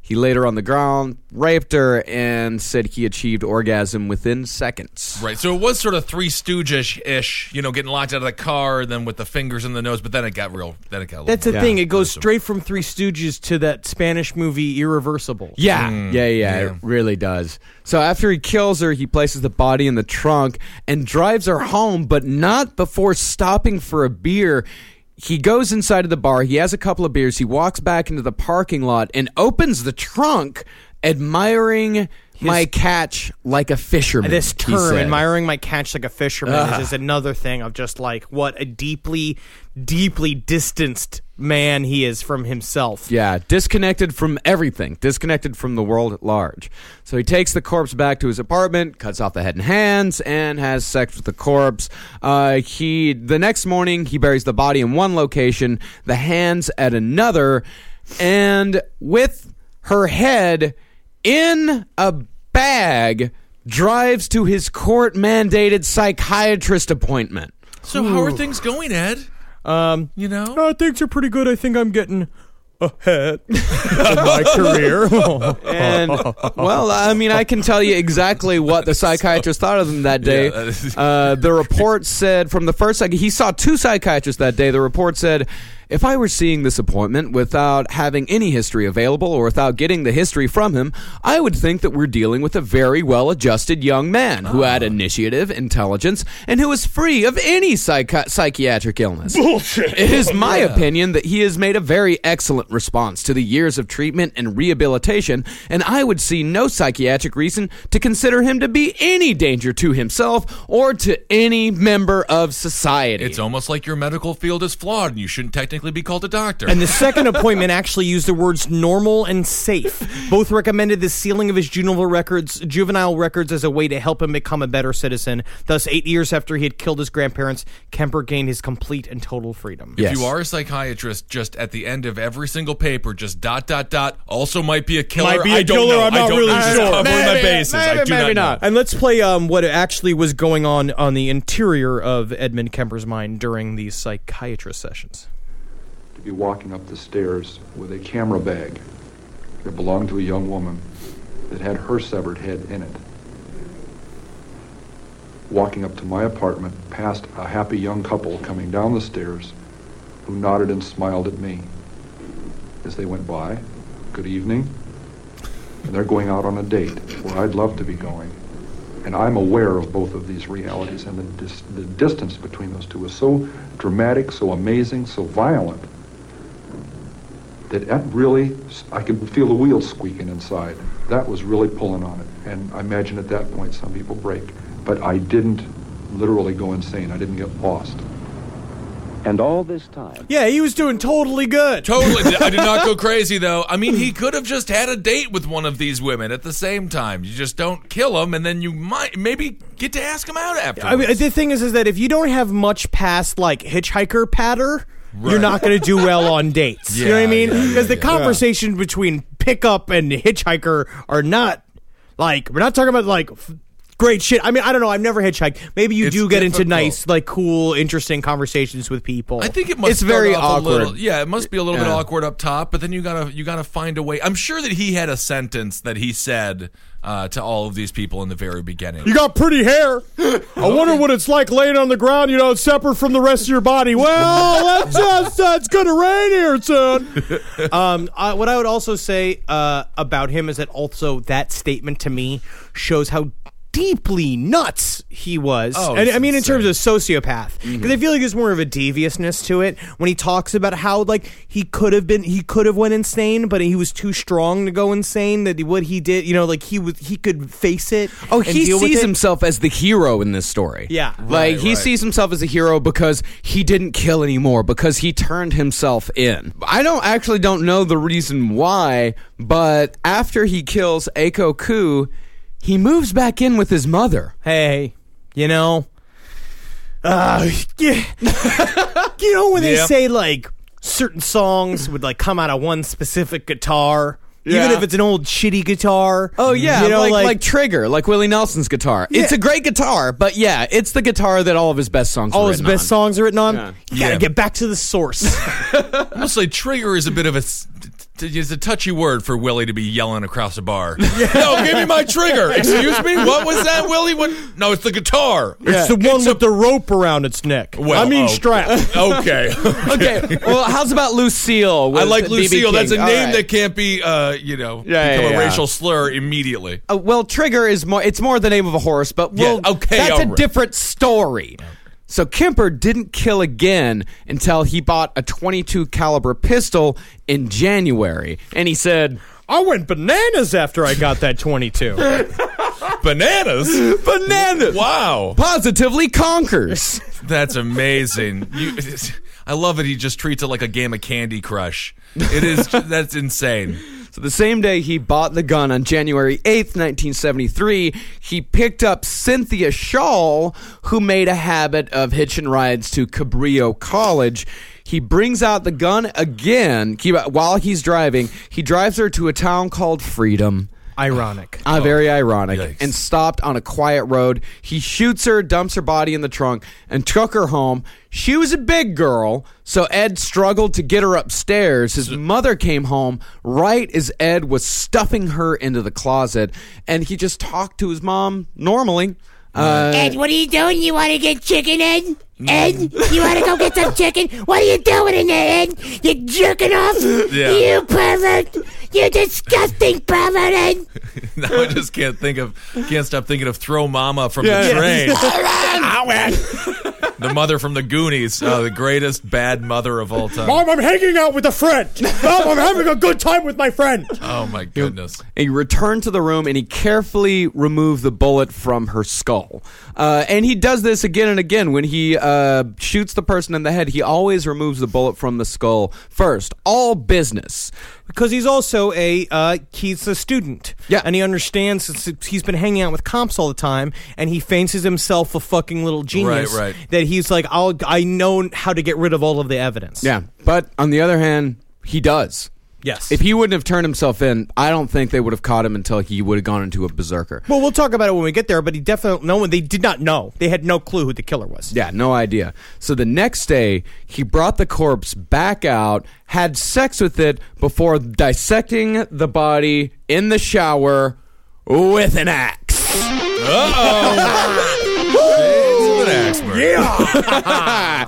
He laid her on the ground, raped her, and said he achieved orgasm within seconds. Right, so it was sort of Three Stooges-ish, you know, getting locked out of the car, then with the fingers in the nose, but then it got real, then it got a little That's the Yeah. thing. It goes straight from Three Stooges to that Spanish movie Irreversible. Yeah, Mm, yeah, yeah, yeah. it really does. So after he kills her, he places the body in the trunk and drives her home, but not before stopping for a beer. He goes inside of the bar, he has a couple of beers, he walks back into the parking lot and opens the trunk, admiring my catch like a fisherman. This he term, said. admiring my catch like a fisherman, is just another thing of just like what a deeply, deeply distanced man he is from himself. Yeah, disconnected from everything, disconnected from the world at large. So he takes the corpse back to his apartment, cuts off the head and hands, and has sex with the corpse. Uh, he the next morning he buries the body in one location, the hands at another, and with her head in a bag, drives to his court-mandated psychiatrist appointment. So how are things going, Ed? Um, You know? uh, things are pretty good. I think I'm getting ahead in my career. And, well, I mean, I can tell you exactly what the psychiatrist thought of him that day. Yeah, that is- uh, the report said from the first psych- he saw two psychiatrists that day. The report said, if I were seeing this appointment without having any history available or without getting the history from him, I would think that we're dealing with a very well-adjusted young man who had initiative, intelligence, and who was free of any psychi- psychiatric illness. Bullshit. It is my opinion that he has made a very excellent response to the years of treatment and rehabilitation, and I would see no psychiatric reason to consider him to be any danger to himself or to any member of society. It's almost like your medical field is flawed and you shouldn't technically be called a doctor. And the second appointment actually used the words normal and safe. Both recommended the sealing of his juvenile records, juvenile records as a way to help him become a better citizen. Thus, eight years after he had killed his grandparents, Kemper gained his complete and total freedom. If Yes. you are a psychiatrist, just at the end of every single paper, just dot, dot, dot, also might be a killer. Might be a I don't killer, know. I'm I not don't really know. Just sure. covering my Maybe, bases. I maybe, do maybe not know. not. And let's play um, what actually was going on on the interior of Edmund Kemper's mind during these psychiatrist sessions. To be walking up the stairs with a camera bag that belonged to a young woman that had her severed head in it. Walking up to my apartment past a happy young couple coming down the stairs who nodded and smiled at me as they went by. Good evening. And they're going out on a date where I'd love to be going. And I'm aware of both of these realities, and the, dis- the distance between those two is so dramatic, so amazing, so violent, that that really, I could feel the wheels squeaking inside. That was really pulling on it. And I imagine at that point some people break. But I didn't literally go insane. I didn't get lost. And all this time, Yeah, he was doing totally good. Totally. I did not go crazy, though. I mean, he could have just had a date with one of these women at the same time. You just don't kill him, and then you might maybe get to ask him out afterwards. I mean, the thing is, is that if you don't have much past like hitchhiker patter, Right. you're not going to do well on dates. you know what I Yeah, mean? yeah, Because yeah, the yeah. conversation between pickup and hitchhiker are not like we're not talking about like f- great shit. I mean, I don't know. I've never hitchhiked. Maybe you It's do get into difficult. nice, like cool, interesting conversations with people. I think it must It's start very off a awkward. little- yeah, it must be a little bit Yeah. awkward up top, but then you gotta you gotta find a way. I'm sure that he had a sentence that he said uh, to all of these people in the very beginning. You got pretty hair. I wonder what it's like laying on the ground, you know, separate from the rest of your body. Well, that's just, uh, it's gonna rain here, son. um, uh, what I would also say uh, about him is that also that statement to me shows how deeply nuts he was. Oh, and it's I mean, in insane. terms of sociopath, because I feel like there's more of a deviousness to it when he talks about how like he could have been, he could have went insane, but he was too strong to go insane. That what he did, you know, like he was, he could face it. Oh, and he deal with sees it. himself as the hero in this story. Yeah. Like, Right, he right. sees himself as a hero because he didn't kill anymore, because he turned himself in. I don't actually don't know the reason why, but after he kills Eiko Ku, he moves back in with his mother. Hey, you know, uh, yeah. you know when they Yeah. say like certain songs would like come out of one specific guitar, even Yeah. if it's an old shitty guitar. Oh yeah, you know, like, like, like Trigger, like Willie Nelson's guitar. It's Yeah. a great guitar, but yeah, it's the guitar that all of his best songs. all are his written best on. songs are written on. Yeah. You gotta Yeah. get back to the source. Almost like Trigger is a bit of a s- It's a touchy word for Willie to be yelling across a bar. No, give me my trigger. Excuse me? What was that, Willie? What? No, it's the guitar. It's the one with the rope around its neck. Well, I mean oh. strap. Okay. Okay. Well, how's about Lucille? I with like B B Lucille. King? That's a All name right. that can't be, uh, you know, Yeah, become yeah, a yeah. racial slur immediately. Uh, well, Trigger is more. It's more the name of a horse, but we'll, Yeah, okay, that's all a right. different story. So Kemper didn't kill again until he bought a twenty-two caliber pistol in January, and he said, I went bananas after I got that twenty-two. Bananas? "Bananas! Wow. Positively conquers." That's amazing. You, I love it. He just treats it like a game of Candy Crush. It is. That's insane. So the same day he bought the gun, on January eighth, nineteen seventy-three, he picked up Cynthia Shaw, who made a habit of hitching rides to Cabrillo College. He brings out the gun again he, while he's driving. He drives her to a town called Freedom. Ironic. Uh, very ironic. Yikes. And stopped on a quiet road. He shoots her, dumps her body in the trunk, and took her home. She was a big girl, so Ed struggled to get her upstairs. His mother came home right as Ed was stuffing her into the closet, and he just talked to his mom normally. Uh, Ed, what are you doing? You want to get chicken, Ed? Ed, you want to go get some chicken? What are you doing in there, Ed? You jerking off? Yeah. You pervert! You disgusting pervert, Ed! Now I just can't think of, can't stop thinking of Throw Mama from Yeah, the yeah. train. The mother from the Goonies, uh, the greatest bad mother of all time. Mom, I'm hanging out with a friend. Mom, I'm having a good time with my friend. Oh my goodness. He returned to the room and he carefully removed the bullet from her skull. Uh, and he does this again and again. When he uh, shoots the person in the head, he always removes the bullet from the skull first. All business. Because he's also a uh, he's a student, Yeah. and he understands since he's been hanging out with cops all the time, and he fancies himself a fucking little genius. Right, right. That he's like, I'll I know how to get rid of all of the evidence. Yeah. But on the other hand, he does. Yes. If he wouldn't have turned himself in, I don't think they would have caught him until he would have gone into a berserker. Well, we'll talk about it when we get there. But he definitely no one. They did not know. They had no clue who the killer was. Yeah, no idea. So the next day, he brought the corpse back out, had sex with it before dissecting the body in the shower with an axe. Uh-oh. It's an axe murder. Yeah.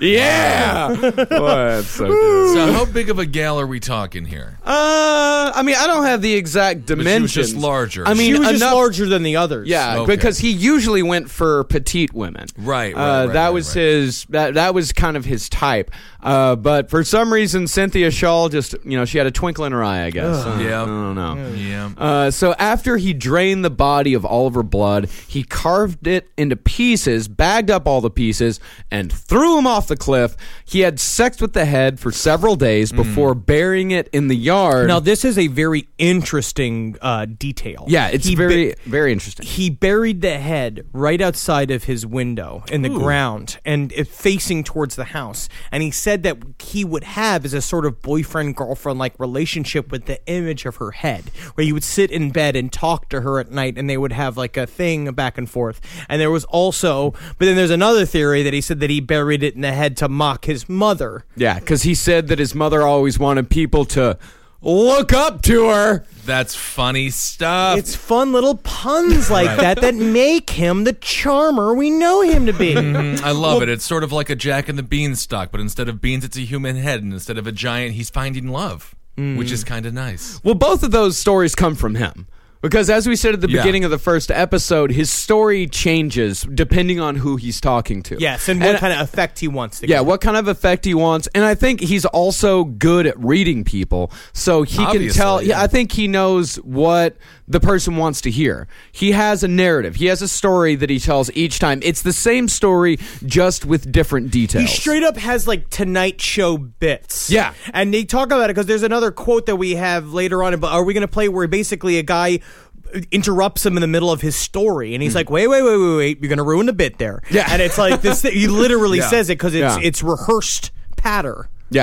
yeah. Boy, that's so good. So how big of a gal are we talking here? Uh, I mean, I don't have the exact But dimensions. she was just larger. I mean, She was enough, just larger than the others. Yeah, Okay. because he usually went for petite women. Right, right, Uh, right, that right, was right. his. That that was kind of his type. Uh, but for some reason, Cynthia Shaw just, you know, she had a twinkle in her eye. I guess. Uh, Yeah. I don't know. Yeah. Uh, so after he drained the body of all of her blood, he carved it into pieces, bagged up all the pieces, and threw him off the cliff. He had sex with the head for several days Mm. before burying it in the yard. Now this is a very interesting uh, detail. yeah, it's He very, ba- very interesting. He buried the head right outside of his window in the ground and it facing towards the house. And he said that he would have as a sort of boyfriend girlfriend like relationship with the image of her head, where he would sit in bed and talk to her at night, and they would have like a thing back and forth. And there was also, but then there's another theory that he said that he buried it in the head to mock his mother. Yeah, because he said that his mother always wanted people to look up to her. That's funny stuff. It's fun little puns like that that make him the charmer we know him to be. Mm, I love it. It's sort of like a Jack and the Beanstalk, but instead of beans, it's a human head, and instead of a giant, he's finding love, which is kind of nice. Well, both of those stories come from him. Because as we said at the Yeah. beginning of the first episode, his story changes depending on who he's talking to. Yes, and what kind of effect he wants to Yeah, get. what kind of effect he wants. And I think he's also good at reading people. So he Obviously, can tell. Yeah, yeah. I think he knows what the person wants to hear. He has a narrative. He has a story that he tells each time. It's the same story, just with different details. He straight up has like Tonight Show bits. Yeah. And they talk about it because there's another quote that we have later on. But are we going to play where basically a guy interrupts him in the middle of his story and he's like, wait, wait, wait, wait, wait, you're going to ruin the bit there. Yeah. And it's like this, thing, he literally Yeah. says it because it's, Yeah. it's rehearsed patter. Yeah.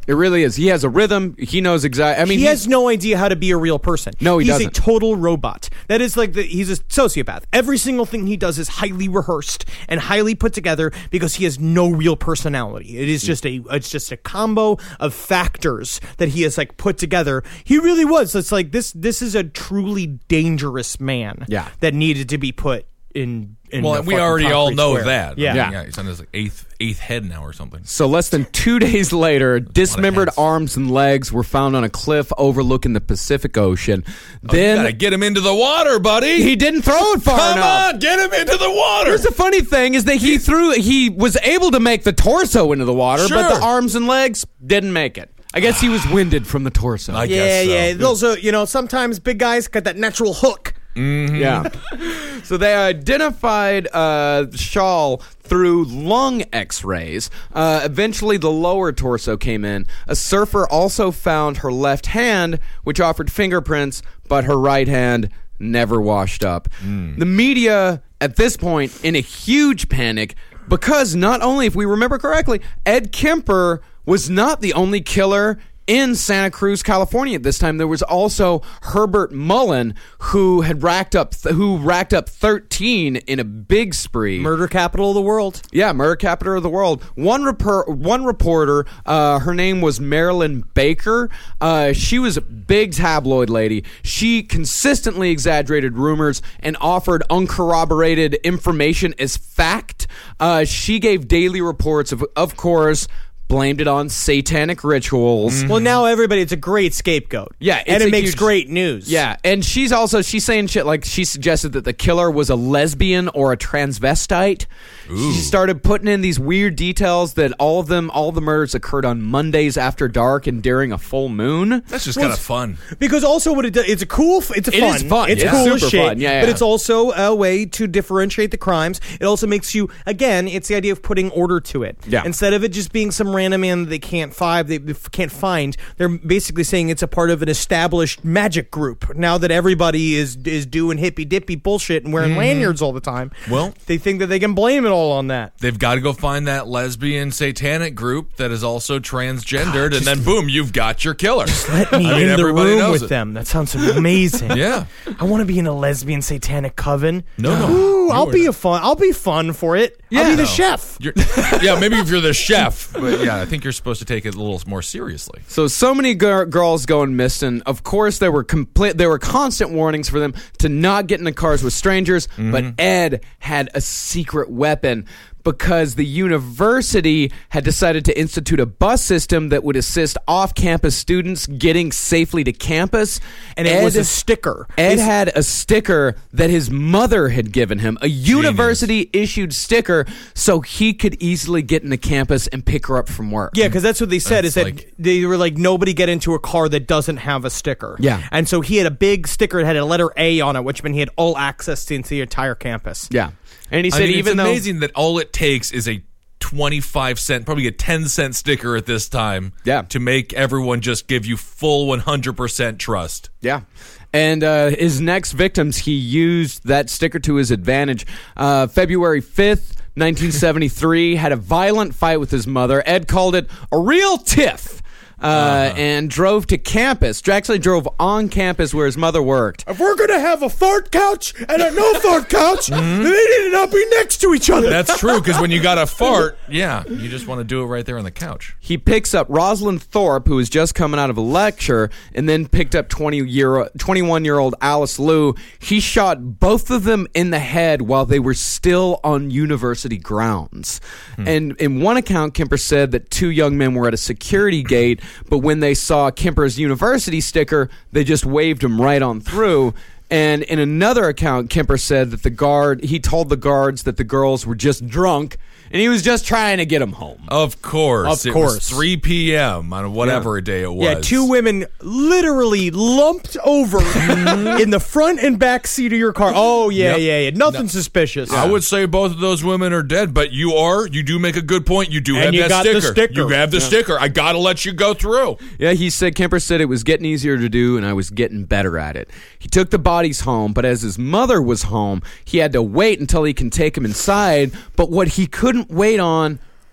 It really is. He has a rhythm. He knows exactly. I mean, he he's- has no idea how to be a real person. No, he he's doesn't. a total robot. That is like the, he's a sociopath. Every single thing he does is highly rehearsed and highly put together because he has no real personality. It is just a it's just a combo of factors that he has like put together. He really was. It's like this. This is a truly dangerous man. Yeah. that needed to be put in. in Well, a we fucking already all concrete know square. that. Yeah. I mean, Yeah. yeah. He's on his like eighth eighth head now or something. So less than two days later, dismembered heads. arms and legs were found on a cliff overlooking the Pacific Ocean. You Then gotta get him into the water, buddy. he didn't throw it far Come enough. on, get him into the water. Here's the funny thing is that he threw he was able to make the torso into the water, but Sure. the arms and legs didn't make it. I guess he was winded from the torso. I Yeah, guess so. yeah. Those are, you know, sometimes big guys got that natural hook. Yeah. So they identified uh, Shaw through lung x-rays. Uh, eventually, the lower torso came in. A surfer also found her left hand, which offered fingerprints, but her right hand never washed up. The media, at this point, in a huge panic, because not only, if we remember correctly, Ed Kemper was not the only killer in Santa Cruz, California at this time. There was also Herbert Mullen, who had racked up th- who racked up thirteen in a big spree. Murder capital of the world. Yeah, murder capital of the world. One reper- one reporter, uh, her name was Marilyn Baker. Uh, she was a big tabloid lady. She consistently exaggerated rumors and offered uncorroborated information as fact. Uh, she gave daily reports of, of course, blamed it on satanic rituals. Well, now everybody, it's a great scapegoat. Yeah, it's and it a makes huge- great news. Yeah, and she's also she's saying shit like she suggested that the killer was a lesbian or a transvestite. She started putting in these weird details that all of them, all the murders occurred on Mondays after dark and during a full moon. That's just Well, kind of fun. Because also what it does, it's a cool, f- it's a It fun. is fun, It's yeah. cool as Super shit. fun, yeah, But yeah. it's also a way to differentiate the crimes. It also makes you, again, it's the idea of putting order to it. Yeah. Instead of it just being some random man that they can't find, they f- can't find, they're basically saying it's a part of an established magic group. Now that everybody is is doing hippy dippy bullshit and wearing lanyards all the time, Well- they think that they can blame it all on that. They've got to go find that lesbian satanic group that is also transgendered, and then boom, you've got your killer. Let me I mean, in the everybody room knows with it. them. That sounds amazing. Yeah. I want to be in a lesbian satanic coven. No, no. Ooh, I'll You be are a fun. I'll be fun for it. I'll Yeah. be the No. chef. You're, yeah, maybe if you're the chef, but yeah, I think you're supposed to take it a little more seriously. So so many gir- girls going missing. Of course, there were complete. There were constant warnings for them to not get into cars with strangers. But Ed had a secret weapon because the university had decided to institute a bus system that would assist off-campus students getting safely to campus. And it was a sticker. Ed It's- had a sticker that his mother had given him, a university-issued sticker, so he could easily get into campus and pick her up from work. Yeah, because that's what they said. Is That's that like- they were like, nobody get into a car that doesn't have a sticker. Yeah. and so he had a big sticker that had a letter A on it, which meant he had all access to the entire campus. Yeah. And he I said mean, even it's though amazing that all it takes is a twenty-five cent, probably a ten cent sticker at this time Yeah. to make everyone just give you full one hundred percent trust. Yeah. And uh, his next victims, he used that sticker to his advantage. Uh, February fifth, nineteen seventy-three, had a violent fight with his mother. Ed called it a real tiff. Uh, Uh-huh. and drove to campus. Actually drove on campus where his mother worked. If we're gonna have a fart couch and a no fart couch, they need to not be next to each other. That's true, because when you got a fart, yeah, you just want to do it right there on the couch. He picks up Rosalind Thorpe, who was just coming out of a lecture, and then picked up twenty-one-year-old Alice Liu. He shot both of them in the head while they were still on university grounds. And in one account, Kemper said that two young men were at a security gate, but when they saw Kemper's university sticker, they just waved him right on through. And in another account, Kemper said that the guard, he told the guards that the girls were just drunk, and he was just trying to get them home. Of course. Of It course. was three p.m. on whatever day it was. Yeah, two women literally lumped over in the front and back seat of your car. Oh, yeah, Yep. yeah, yeah. Nothing suspicious. I would say both of those women are dead, but you are, you do make a good point. You do And have you that got the sticker. sticker. You have the sticker. I got to let you go through. Yeah, he said, Kemper said it was getting easier to do and I was getting better at it. He took the bodies home, but as his mother was home, he had to wait until he can take them inside. But what he couldn't wait on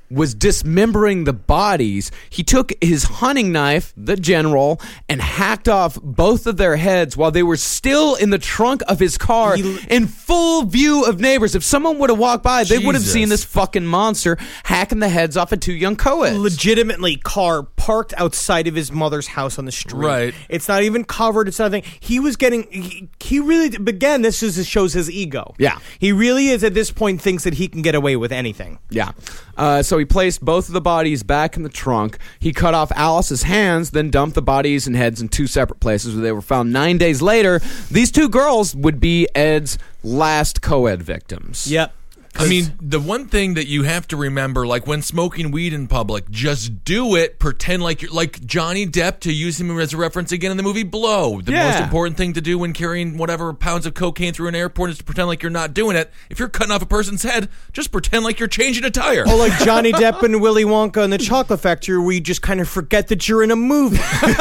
was dismembering the bodies, he took his hunting knife, the general, and hacked off both of their heads while they were still in the trunk of his car He- in full view of neighbors. If someone would have walked by, they would have Jesus. seen this fucking monster hacking the heads off of two young co-eds. Legitimately car parked outside of his mother's house on the street. Right. It's not even covered. It's nothing. He was getting. He, he really. Again, this is shows his ego. Yeah. He really is at this point thinks that he can get away with anything. Yeah. Uh, so he placed both of the bodies back in the trunk. He cut off Alice's hands, then dumped the bodies and heads in two separate places where they were found nine days later. These two girls would be Ed's last co-ed victims. Yep. I mean, the one thing that you have to remember, like when smoking weed in public, just do it. Pretend like you're like Johnny Depp, to use him as a reference again in the movie Blow. The Yeah. most important thing to do when carrying whatever pounds of cocaine through an airport is to pretend like you're not doing it. If you're cutting off a person's head, just pretend like you're changing a tire. Or like Johnny Depp and Willy Wonka and the Chocolate Factory, where you just kind of forget that you're in a movie.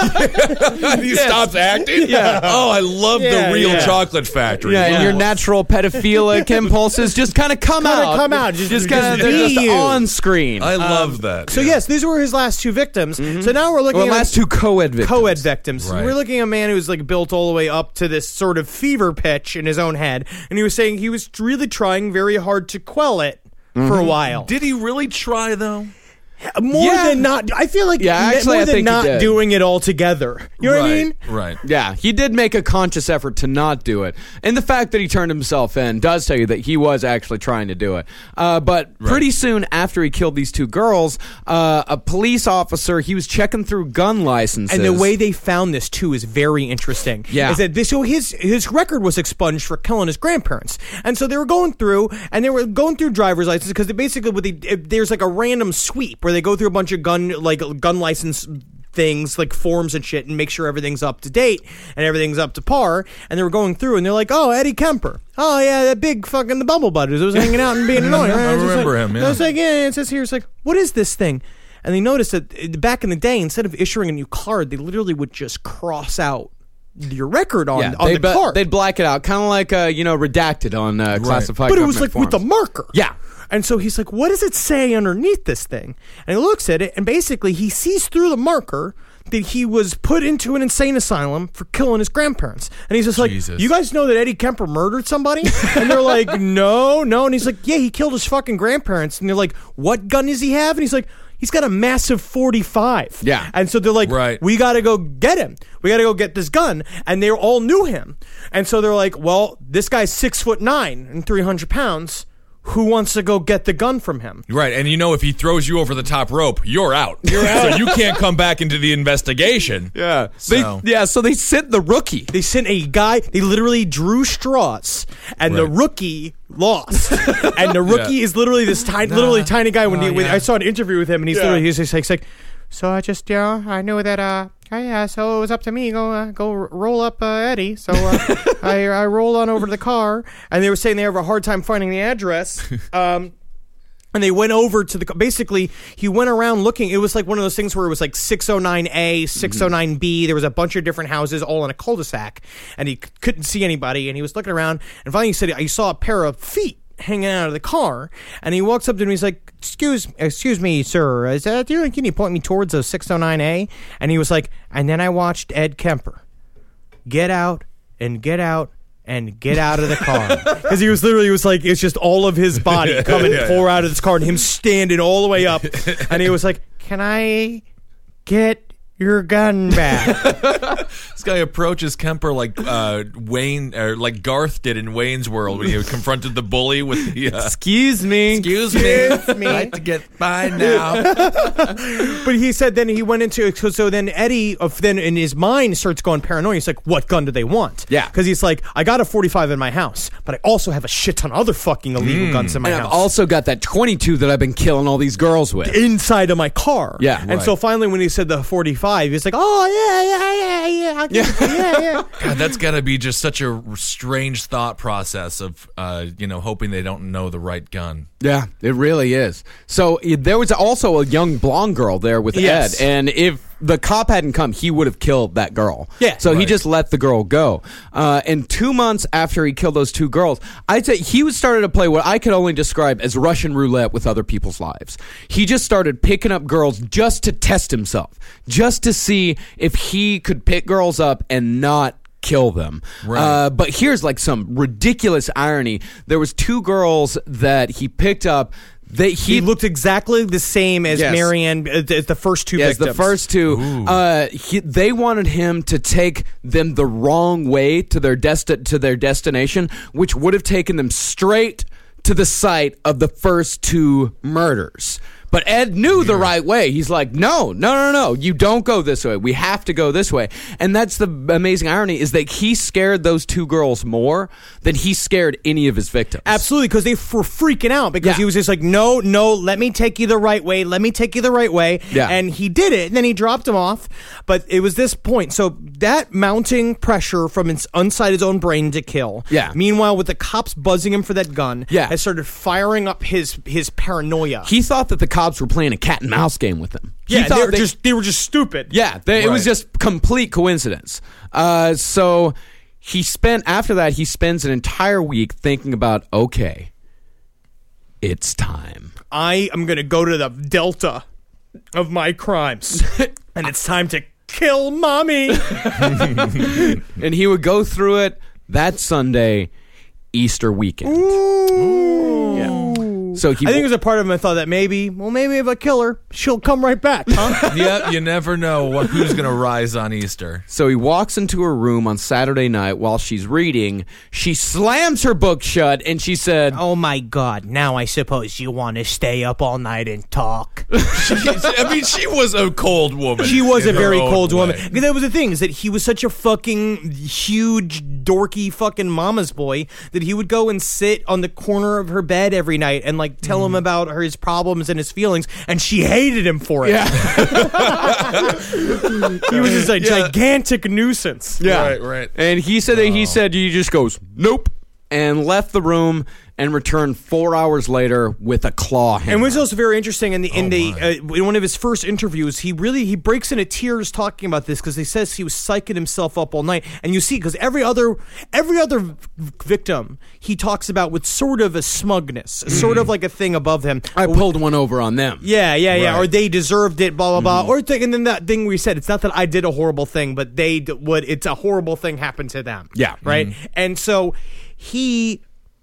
he stops acting. Yeah. Oh, I love Yeah, the real yeah. Chocolate Factory. Yeah, and Oh. your natural pedophilic impulses just kind of come Kinda out. come out. Just- Just, just kind of be just you. on screen. I love that. So yeah. yes, these were his last two victims. So now we're looking Well, at last two co-ed victims. co-ed victims. Right. We're looking at a man who's like built all the way up to this sort of fever pitch in his own head, and he was saying he was really trying very hard to quell it for a while. Did he really try though? More Yeah. than not, I feel like Yeah, m- actually, more I than think he not did. doing it all together. You know right, what I mean? Right. Yeah, he did make a conscious effort to not do it. And the fact that he turned himself in does tell you that he was actually trying to do it. Uh, but pretty soon after he killed these two girls, uh, a police officer, he was checking through gun licenses. And the way they found this too is very interesting. Yeah. is that this? So his his record was expunged for killing his grandparents, and so they were going through and they were going through driver's licenses because they basically what they there's like a random sweep where they go through a bunch of gun like gun license things like forms and shit and make sure everything's up to date and everything's up to par. And they were going through and they're like, oh, Eddie Kemper. Oh yeah, that big fucking the bubble butt who was hanging out and being annoying. I was just remember like, him, yeah. I was like, yeah, it says here, it's like, what is this thing? And they noticed that uh, back in the day, instead of issuing a new card, they literally would just cross out your record on, yeah, on they'd, the ba- card. they'd black it out, kind of like, uh, you know, redacted on uh, classified But it was like government with the forms. marker. Yeah. And so he's like, what does it say underneath this thing? And he looks at it, and basically he sees through the marker that he was put into an insane asylum for killing his grandparents. And he's just like, Jesus. you guys know that Eddie Kemper murdered somebody? And they're like, no, no. And he's like, yeah, he killed his fucking grandparents. And they're like, what gun does he have? And he's like, he's got a massive forty-five. Yeah. And so they're like, Right. we got to go get him. We got to go get this gun. And they all knew him. And so they're like, well, this guy's six foot nine and three hundred pounds. Who wants to go get the gun from him? Right, and you know if he throws you over the top rope, you're out. You're out. So you can't come back into the investigation. Yeah. So- They, yeah, so they sent the rookie. They sent a guy, they literally drew straws, and the Right. rookie lost. And the rookie Yeah. is literally this tiny, literally tiny guy. When, Oh, he, when yeah. I saw an interview with him, and he's literally, he's just like, he's like, so I just, you know, I knew that, uh, I, uh, so it was up to me. Go, uh, go r- roll up uh, Eddie. So uh, I, I rolled on over to the car, and they were saying they have a hard time finding the address. Um, and they went over to the. Basically, he went around looking. It was like one of those things where it was like six oh nine A, six oh nine B. There was a bunch of different houses all in a cul-de-sac, and he c- couldn't see anybody. And he was looking around, and finally he said he saw a pair of feet hanging out of the car, and he walks up to him and he's like, excuse excuse me, sir, is that, do you, can you point me towards a six oh nine A? And he was like, and then I watched Ed Kemper get out and get out and get out of the car. Because he was literally, he was like, it's just all of his body come and Yeah, pour out of this car and him standing all the way up. And he was like, can I get your gun back? This guy approaches Kemper like uh, Wayne, or like Garth did in Wayne's World when he confronted the bully with the. Uh, Excuse me. Excuse me. I'd like to get by now. But he said then he went into so, so then Eddie of then in his mind starts going paranoid. He's like, what gun do they want? Yeah. Because he's like, I got a forty-five in my house, but I also have a shit ton of other fucking illegal guns in my And I've house. also got that twenty-two that I've been killing all these girls with. inside of my car. Yeah. And Right. so finally when he said the forty-five, he's like, oh yeah, yeah, yeah, yeah. I'll give it to you. Yeah, yeah. God, that's got to be just such a strange thought process of, uh, you know, hoping they don't know the right gun. Yeah, it really is. So i- there was also a young blonde girl there with Yes. Ed, and if the cop hadn't come, he would have killed that girl. Yeah. So he Right. just let the girl go. Uh, and two months after he killed those two girls, I'd say he was started to play what I could only describe as Russian roulette with other people's lives. He just started picking up girls just to test himself, just to see if he could pick girls up and not kill them. Right. Uh, but here's like some ridiculous irony. There was two girls that he picked up. They, he, He looked exactly the same as Yes. Marianne, uh, as the first two Yes, victims. the first two. Uh, he, they wanted him to take them the wrong way to their desti- to their destination, which would have taken them straight to the site of the first two murders. But Ed knew the right way. He's like, no, no, no, no, you don't go this way. We have to go this way. And that's the amazing irony, is that he scared those two girls more than he scared any of his victims. Absolutely, because they were freaking out because Yeah. he was just like, no, no, let me take you the right way. Let me take you the right way. Yeah. And he did it, and then he dropped him off. But it was this point. So that mounting pressure from ins- inside his own brain to kill. Yeah. Meanwhile, with the cops buzzing him for that gun, Yeah. has started firing up his, his paranoia. He thought that the cops were playing a cat and mouse game with him. He yeah, thought they were, they- just, they were just stupid. Yeah, they, it was Right. just complete coincidence. Uh, so he spent, after that, he spends an entire week thinking about, okay, it's time. I am going to go to the delta of my crimes, and it's time to kill mommy. And he would go through it that Sunday, Easter weekend. Yeah. So he I think there's a part of him that thought that maybe, well, maybe if I kill her, she'll come right back, huh? Yeah, you never know what, who's going to rise on Easter. So he walks into her room on Saturday night while she's reading. She slams her book shut and she said, Oh my God! Now I suppose you want to stay up all night and talk. I mean, she was a cold woman. She was in a her very own cold way. woman. Because that was the thing, is that he was such a fucking huge, dorky fucking mama's boy that he would go and sit on the corner of her bed every night and like tell him about her his problems and his feelings, and she hated him for it. yeah. He was just a gigantic nuisance. Yeah. Right, right. And he said that he said he just goes, nope, and left the room and returned four hours later with a claw hammer. And what's also very interesting in the in the uh, in one of his first interviews, he really he breaks into tears talking about this because he says he was psyching himself up all night, and you see because every other every other v- victim he talks about with sort of a smugness, sort of like a thing above him. I pulled one over on them. Yeah, yeah, yeah. Right. Or they deserved it, blah blah blah. Or th- and then that thing we said, it's not that I did a horrible thing, but they d- would. It's a horrible thing happened to them. Yeah. right. And so he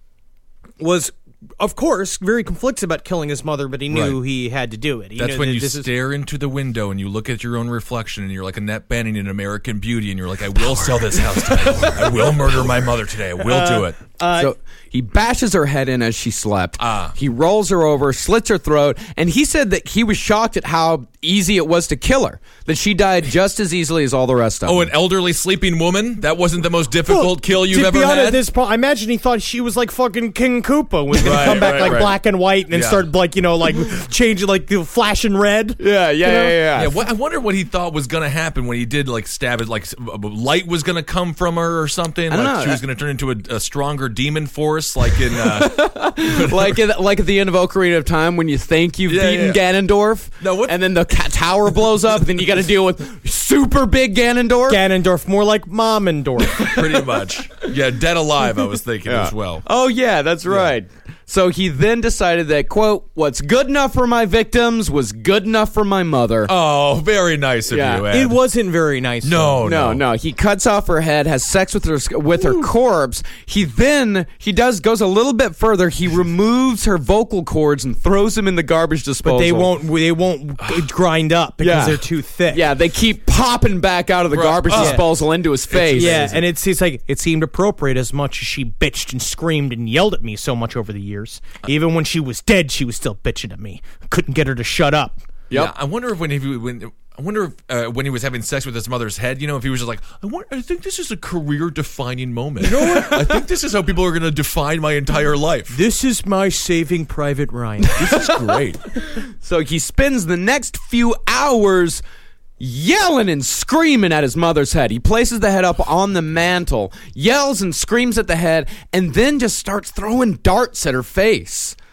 was, of course, very conflicted about killing his mother, but he knew Right. he had to do it. He That's knew when that you this is- stare into the window and you look at your own reflection and you're like Annette Bening in American Beauty and you're like, I will sell this house today. I will murder my mother today. I will do it. So he bashes her head in as she slept. Ah. He rolls her over, slits her throat, and he said that he was shocked at how easy it was to kill her. That she died just as easily as all the rest of Oh, them. an elderly sleeping woman? That wasn't the most difficult Well, kill you've to ever be honest, had? This point, I imagine he thought she was like fucking King Koopa was going Right, to come back right, like right. black and white and then Yeah. start like you know like changing like the flashing red. yeah, yeah, You know? yeah, yeah. Yeah, what, I wonder what he thought was going to happen when he did like stab it. Like s- light was going to come from her or something. don't Like know. she was going to turn into a, a stronger demon force, like in. Uh, like at, like at the end of Ocarina of Time when you think you've Yeah, beaten yeah. Ganondorf, No, what- and then the ca- tower blows up, then you got to deal with super big Ganondorf. Ganondorf, more like Momendorf. pretty much. Yeah, dead alive. I was thinking as well. Oh yeah, that's right. So he then decided that, quote, what's good enough for my victims was good enough for my mother. Oh, very nice of Yeah. you, Ed. It wasn't very nice. No, no, no, no. He cuts off her head, has sex with her with her corpse. He then he does goes a little bit further. He removes her vocal cords and throws them in the garbage disposal. But they won't. They won't grind up because Yeah. they're too thick. Yeah, they keep popping back out of the Right. garbage Oh. disposal into his face. Yeah, and it's it's like it seemed appropriate as much as she bitched and screamed and yelled at me so much over the years. Even when she was dead, she was still bitching at me. I couldn't get her to shut up. Yeah, I wonder if when he when I wonder if uh, when he was having sex with his mother's head, you know, if he was just like, I want, I think this is a career defining moment. You know what? I think this is how people are going to define my entire life. This is my Saving Private Ryan. This is great. So he spends the next few hours yelling and screaming at his mother's head. He places the head up on the mantle, yells and screams at the head, and then just starts throwing darts at her face.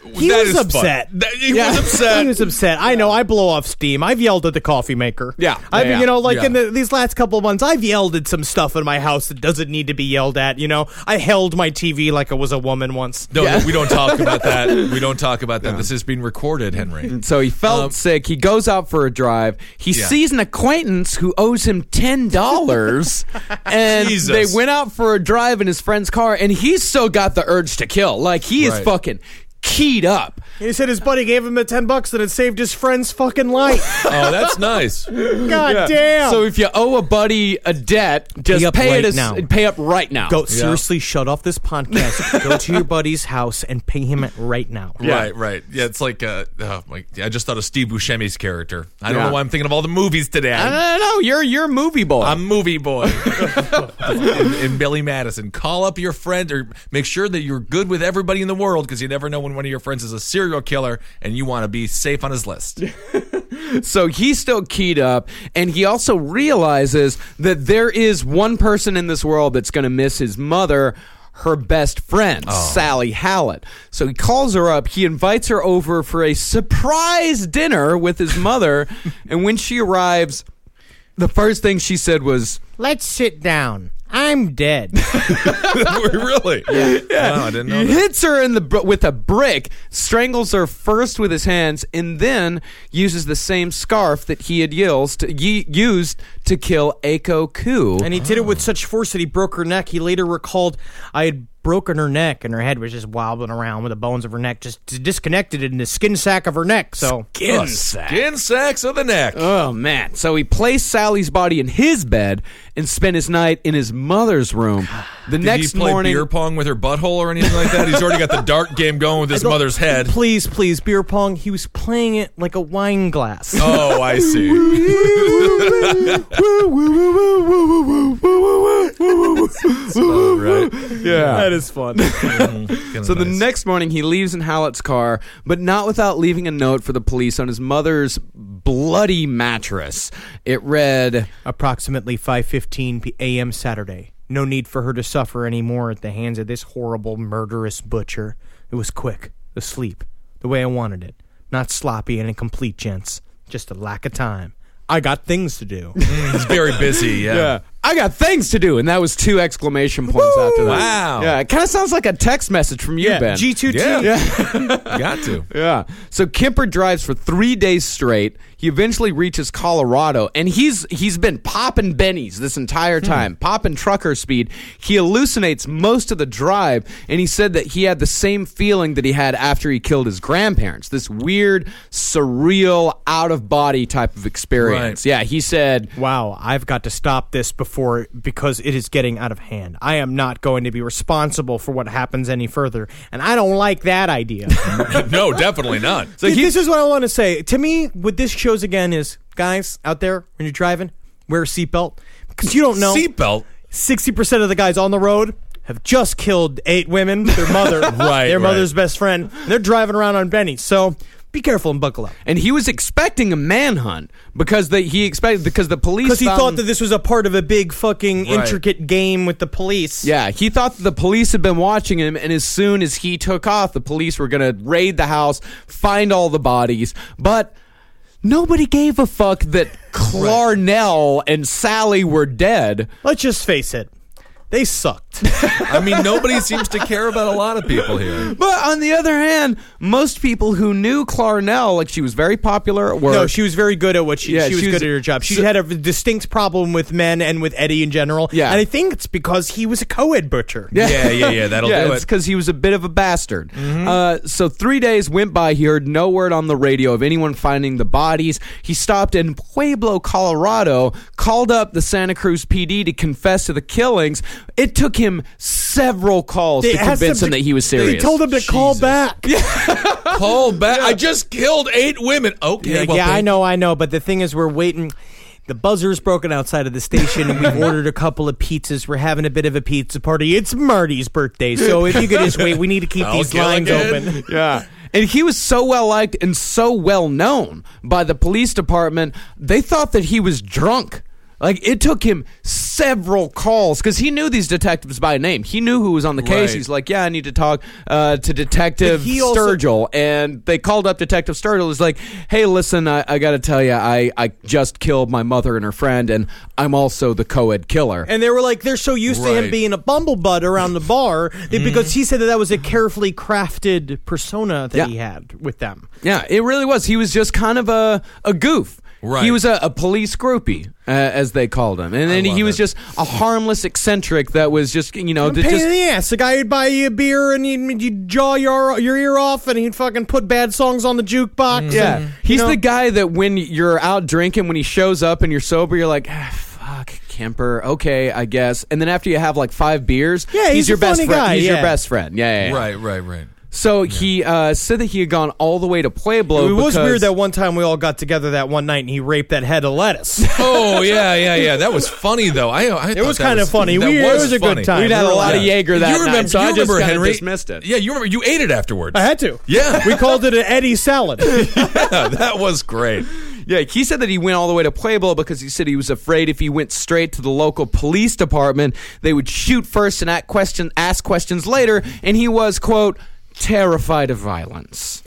He That was is fun. upset. That- he Yeah. was upset. He was upset. I know. I blow off steam. I've yelled at the coffee maker. Yeah. I've, Yeah, you know, like yeah. in the, these last couple of months, I've yelled at some stuff in my house that doesn't need to be yelled at. You know, I held my T V like it was a woman once. No, no, we don't talk about that. We don't talk about that. This is being recorded, Henry. So he felt Um, sick. He goes out for a drive. He Yeah. sees an acquaintance who owes him ten dollars, and Jesus. they went out for a drive in his friend's car. And he's still got the urge to kill. Like he is Right. fucking keyed up. He said his buddy gave him the ten bucks and it saved his friend's fucking life. Oh, that's nice. God damn. So if you owe a buddy a debt, just Pay up pay, right it as, now. pay up right now. Go seriously. Shut off this podcast. Go to your buddy's house and pay him right now. Right, right. Yeah, it's like, uh, oh my, I just thought of Steve Buscemi's character. I don't Yeah. know why I'm thinking of all the movies today. I don't know. You're you're a movie boy. I'm movie boy. in, in Billy Madison. Call up your friend or make sure that you're good with everybody in the world because you never know when one of your friends is a serial killer and you want to be safe on his list. So he's still keyed up, and he also realizes that there is one person in this world that's going to miss his mother, her best friend, Sally Hallett. So he calls her up. He invites her over for a surprise dinner with his mother, and when she arrives, the first thing she said was, Let's sit down. I'm dead. Really? Yeah. Wow, I didn't know he that. hits her in the br- with a brick, strangles her first with his hands, and then uses the same scarf that he had used ye- used to kill Aiko Koo. And he did it with such force that he broke her neck. He later recalled, I had broken her neck and her head was just wobbling around with the bones of her neck just disconnected in the skin sack of her neck. So Oh, skin sacks of the neck. Oh, man. So he placed Sally's body in his bed and spent his night in his mother's room. The Did next he play morning. beer pong with her butthole or anything like that? He's already got the dart game going with his mother's head. Please, please, beer pong. He was playing it like a wine glass. Oh, I see. Oh, right. Yeah. That is fun. So the next morning, he leaves in Hallett's car, but not without leaving a note for the police on his mother's bloody mattress. It read, Approximately five fifteen a.m. Saturday. No need for her to suffer anymore at the hands of this horrible, murderous butcher. It was quick, asleep, the way I wanted it. Not sloppy and incomplete, gents. Just a lack of time. I got things to do. He's very busy, yeah. yeah, I got things to do. And that was two exclamation points after that. Wow. Yeah, it kind of sounds like a text message from you, Ben. G two T. Yeah. Got to. Yeah. So Kemper drives for three days straight. He eventually reaches Colorado, and he's he's been popping bennies this entire time, popping trucker speed. He hallucinates most of the drive, and he said that he had the same feeling that he had after he killed his grandparents. This weird, surreal, out-of-body type of experience. Right. Yeah, he said, Wow, I've got to stop this before because it is getting out of hand. I am not going to be responsible for what happens any further, and I don't like that idea. No, definitely not. So this is what I want to say. To me, what this shows again is, guys out there, when you're driving, wear a seatbelt. Because you don't know. Seatbelt. sixty percent of the guys on the road have just killed eight women, their mother, Right, their right. mother's best friend. And they're driving around on bennies. So be careful and buckle up. and he was expecting a manhunt because the, he expected because the police Because he found- thought that this was a part of a big fucking Right. intricate game with the police. Yeah, he thought that the police had been watching him, and as soon as he took off, the police were going to raid the house, find all the bodies. But nobody gave a fuck that Clarnell and Sally were dead. Let's just face it. They sucked. I mean, nobody seems to care about a lot of people here. But on the other hand, most people who knew Clarnell, like she was very popular, were No, she was very good at what she, Yeah, she was she was- good at her job. She so- had a distinct problem with men and with Eddie in general. Yeah. And I think it's because he was a co-ed butcher. Yeah, yeah, yeah. That'll yeah, do it's it. because he was a bit of a bastard. Uh, so three days went by. He heard no word on the radio of anyone finding the bodies. He stopped in Pueblo, Colorado, called up the Santa Cruz P D to confess to the killings. It took him several calls They to asked convince him him to- that he was serious. They told him to call Jesus. back. Call back. I just killed eight women. Okay. Yeah, well, yeah, I thank- know, I know. But the thing is, we're waiting. The buzzer's broken outside of the station, and we've ordered a couple of pizzas. We're having a bit of a pizza party. It's Marty's birthday, so if you could just wait, we need to keep I'll these kill lines again. open. Yeah. And he was so well liked and so well known by the police department, they thought that he was drunk. Like, it took him several calls because he knew these detectives by name. He knew who was on the case. Right. He's like, yeah, I need to talk uh, to Detective But he also- Sturgill. And they called up Detective Sturgill. He's like, hey, listen, I, I got to tell you, I, I just killed my mother and her friend, and I'm also the co-ed killer. And they were like, they're so used to him Right. being a bumblebutt around the bar that because he said that that was a carefully crafted persona that Yeah. he had with them. Yeah, it really was. He was just kind of a, a goof. Right. He was a, a police groupie, uh, as they called him. And then love he was it. just a harmless eccentric that was just, you know, A that pain just in the ass. The guy who'd buy you a beer and he'd, he'd jaw your your ear off and he'd fucking put bad songs on the jukebox. Yeah, and, you he's know, the guy that when you're out drinking, when he shows up and you're sober, you're like, ah, fuck, Kemper, okay, I guess. And then after you have like five beers, Yeah, he's your a best funny friend. guy, He's your yeah. best friend. Yeah, yeah, yeah. Right, right, right. So he uh, said that he had gone all the way to Pueblo. It was because- weird that one time we all got together that one night and he raped that head of lettuce. Oh yeah, yeah, yeah. That was funny though. I, I It was kind of funny. That We, it was was a funny. good time. We'd had We a were lot like- of Jaeger that you remember, night, so you I just remember kinda Henry? dismissed it. Yeah, you remember. You ate it afterwards. I had to. Yeah. We called it an Eddie salad. Yeah, that was great. Yeah, he said that he went all the way to Pueblo because he said he was afraid if he went straight to the local police department, they would shoot first and ask, question, ask questions later, and he was, quote, terrified of violence.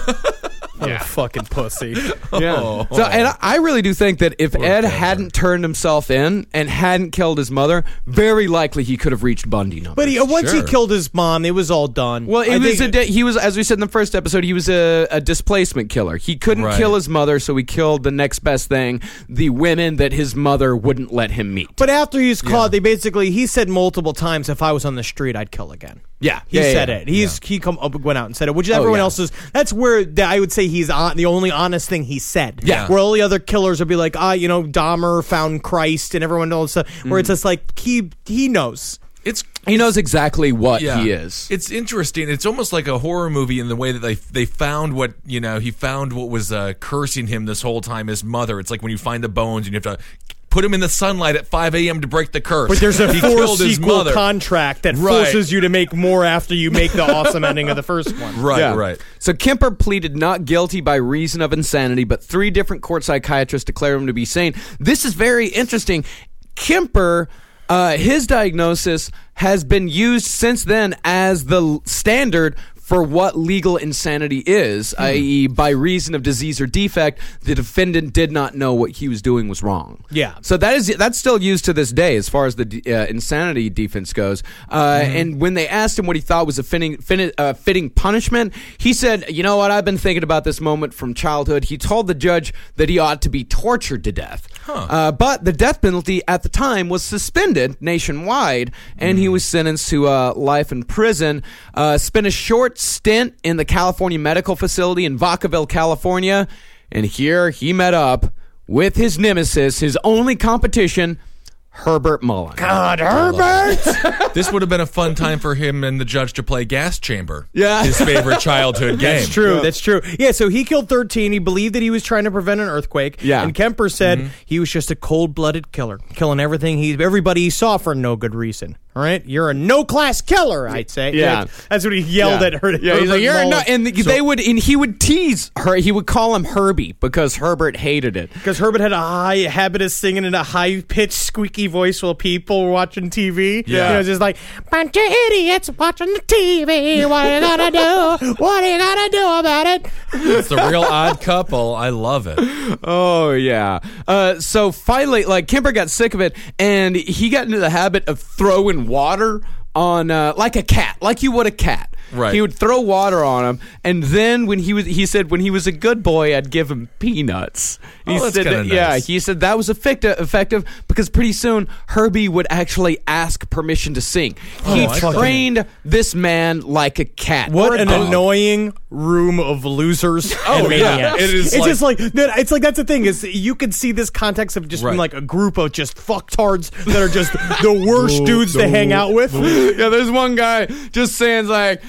Yeah. Fucking pussy. Yeah. So, and I- I really do think that if Ed hadn't turned himself in and hadn't killed his mother, very likely he could have reached Bundy numbers. But he, once Sure. he killed his mom, it was all done. Well, it I was think- a, he was, as we said in the first episode, he was a, a displacement killer. He couldn't Right. kill his mother, so he killed the next best thing, the women that his mother wouldn't let him meet. But after he was caught, they basically he said multiple times, "If I was on the street, I'd kill again." Yeah, he yeah, said yeah. it. He's he come up went out and said it, which Oh, everyone yeah. else is. That's where the, I would say he's on, the only honest thing he said. Yeah. where all the other killers would be like, ah, you know, Dahmer found Christ, and everyone knows stuff. Where it's just like he he knows. It's He knows exactly what yeah. he is. It's interesting. It's almost like a horror movie in the way that they they found what you know. He found what was uh, cursing him this whole time. His mother. It's like when you find the bones and you have to put him in the sunlight at five a.m. to break the curse. But there's a he four killed his sequel mother. contract that Right. forces you to make more after you make the awesome ending of the first one. Right, Yeah. right. So Kemper pleaded not guilty by reason of insanity, but three different court psychiatrists declared him to be sane. This is very interesting. Kemper, uh, his diagnosis has been used since then as the l- standard for what legal insanity is, Hmm. that is, by reason of disease or defect, the defendant did not know what he was doing was wrong. Yeah. So that is that's still used to this day as far as the uh, insanity defense goes. Uh, Mm-hmm. And when they asked him what he thought was a fitting, fin- uh, fitting punishment, he said, "You know what? I've been thinking about this moment from childhood." He told the judge that he ought to be tortured to death. Uh, but the death penalty at the time was suspended nationwide, and Mm. he was sentenced to uh, life in prison. Uh, spent a short stint in the California Medical Facility in Vacaville, California, and here he met up with his nemesis, his only competition, Herbert Mullen. God, Herbert. This would have been a fun time for him and the judge to play Gas Chamber. Yeah. His favorite childhood game. That's true. That's true. Yeah, so he killed thirteen. He believed that he was trying to prevent an earthquake. Yeah. And Kemper said he was just a cold-blooded killer, killing everything he everybody he saw for no good reason. All right? You're a no-class killer, I'd say. Yeah. That's what he yelled yeah. at her. Yeah, he's like, "You're no," and they would, and he would tease her. He would call him Herbie because Herbert hated it. Because Herbert had a high habit of singing in a high-pitched, squeaky voice while people were watching T V. Yeah. You know, just like, bunch of idiots watching the T V. What are you gonna do? What are you gonna do about it? It's a real odd couple. I love it. Oh yeah. Uh, so finally, like Kemper got sick of it, and he got into the habit of throwing water on, uh, like a cat, like you would a cat. Right. He would throw water on him, and then when he was, he said, when he was a good boy, I'd give him peanuts. He Oh, that's said, kinda that, yeah, nice. he said that was effective, effective because pretty soon Herbie would actually ask permission to sing. He I thought- trained this man like a cat. What Or a an dog. annoying room of losers Oh, and yeah. maniacs. It is it's like- just like that- it's like that's the thing is you can see this context of just being Right. like a group of just fucktards that are just the worst dudes to hang out with. Yeah, there's one guy just saying like,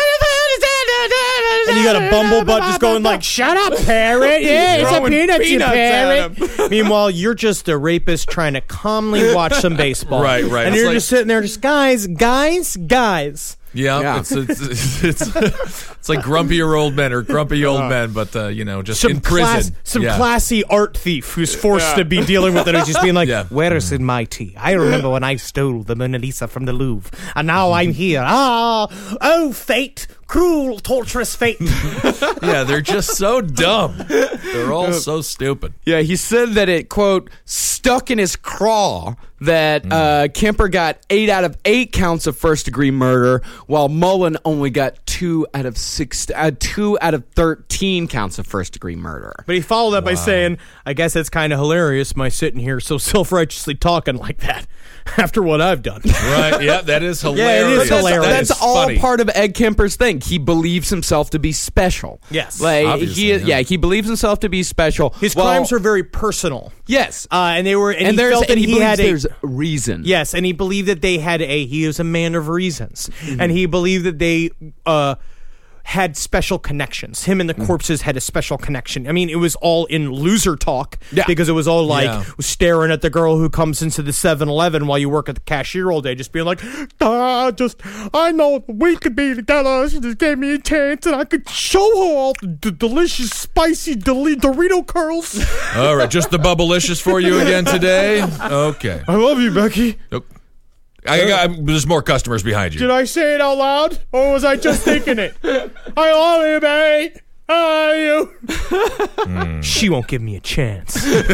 And you got a bumblebutt just going like, "Shut up, parrot! Yeah, it's a Throwing peanut, you peanuts at parrot." Meanwhile, you're just a rapist trying to calmly watch some baseball. Right, right. And It's you're like- just sitting there, just guys, guys, guys. Yeah, Yeah. It's, it's, it's, it's, it's like grumpier old men or grumpy old men, but, uh, you know, just Some in prison. class, some yeah. classy art thief who's forced to be dealing with it, and just being like, Yeah. "Where is in my tea? I remember when I stole the Mona Lisa from the Louvre, and now I'm here. Ah, oh fate, cruel, torturous fate." Yeah, they're just so dumb. They're all so stupid. Yeah, he said that it, quote, stuck in his craw that uh, Kemper got eight out of eight counts of first-degree murder, while Mullen only got two out of six, uh, two out of thirteen counts of first-degree murder. But he followed that by saying, "I guess it's kind of hilarious, my sitting here so self-righteously talking like that after what I've done." Right, yeah, that is hilarious. is hilarious. That's, That is all funny. part of Ed Kemper's thing. He believes himself to be special. Yes. like Obviously, he, yeah. yeah. he believes himself to be special. His Well, crimes are very personal, yes, uh, and they were, and, and he there's felt that and he, he believes had a there's reason. yes, and he believed that they had a he was a man of reasons, Mm-hmm. and he believed that they uh, had special connections. Him and the corpses had a special connection. I mean, it was all in loser talk Yeah. because it was all like Yeah. staring at the girl who comes into the seven eleven while you work at the cashier all day, just being like, ah, just I know we could be together. She just gave me a chance, and I could show her all the d- delicious, spicy Dor- Dorito curls. All right, just the bubblicious for you again today. Okay. I love you, Becky. Nope. I got, there's more customers behind you. Did I say it out loud, or was I just thinking it? I love you, babe. I love you. She won't give me a chance.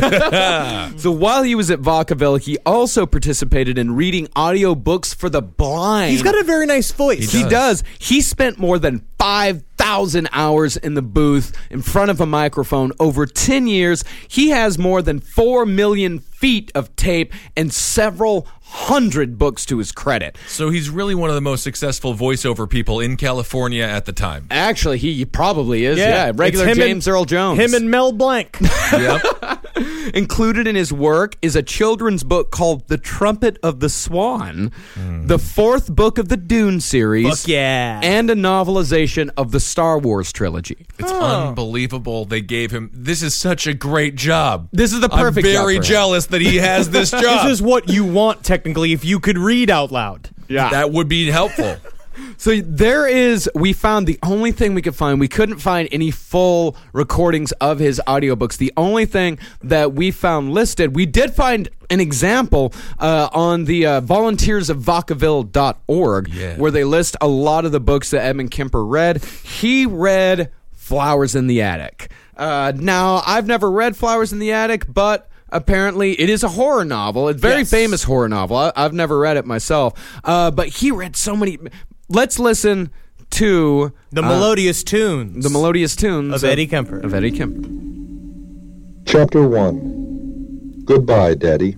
So while he was at Vacaville, he also participated in reading audiobooks for the blind. He's got a very nice voice. He does. He spent more than five thousand hours in the booth in front of a microphone over ten years. He has more than four million feet of tape and several hundred books to his credit. So he's really one of the most successful voiceover people in California at the time. Actually, he probably is. Yeah, regular it's him James and- Earl Jones. Him and Mel Blanc. Yep. Included in his work is a children's book called The Trumpet of the Swan, the fourth book of the Dune series, Fuck yeah. and a novelization of the Star Wars trilogy. It's unbelievable they gave him. This is such a great job. This is the perfect I'm job very for him. jealous that he has this job. This is what you want, technically, if you could read out loud. Yeah. That would be helpful. So there is, we found the only thing we could find, we couldn't find any full recordings of his audiobooks. The only thing that we found listed, we did find an example uh, on the uh, volunteers of vacaville dot org, Yeah. where they list a lot of the books that Edmund Kemper read. He read Flowers in the Attic. Uh, now, I've never read Flowers in the Attic, but apparently it is a horror novel. It's a very Yes. famous horror novel. I, I've never read it myself. Uh, but he read so many. Let's listen to The uh, melodious tunes. the melodious tunes of Eddie Kemper. Of Eddie Kemper. Chapter one. Goodbye, Daddy.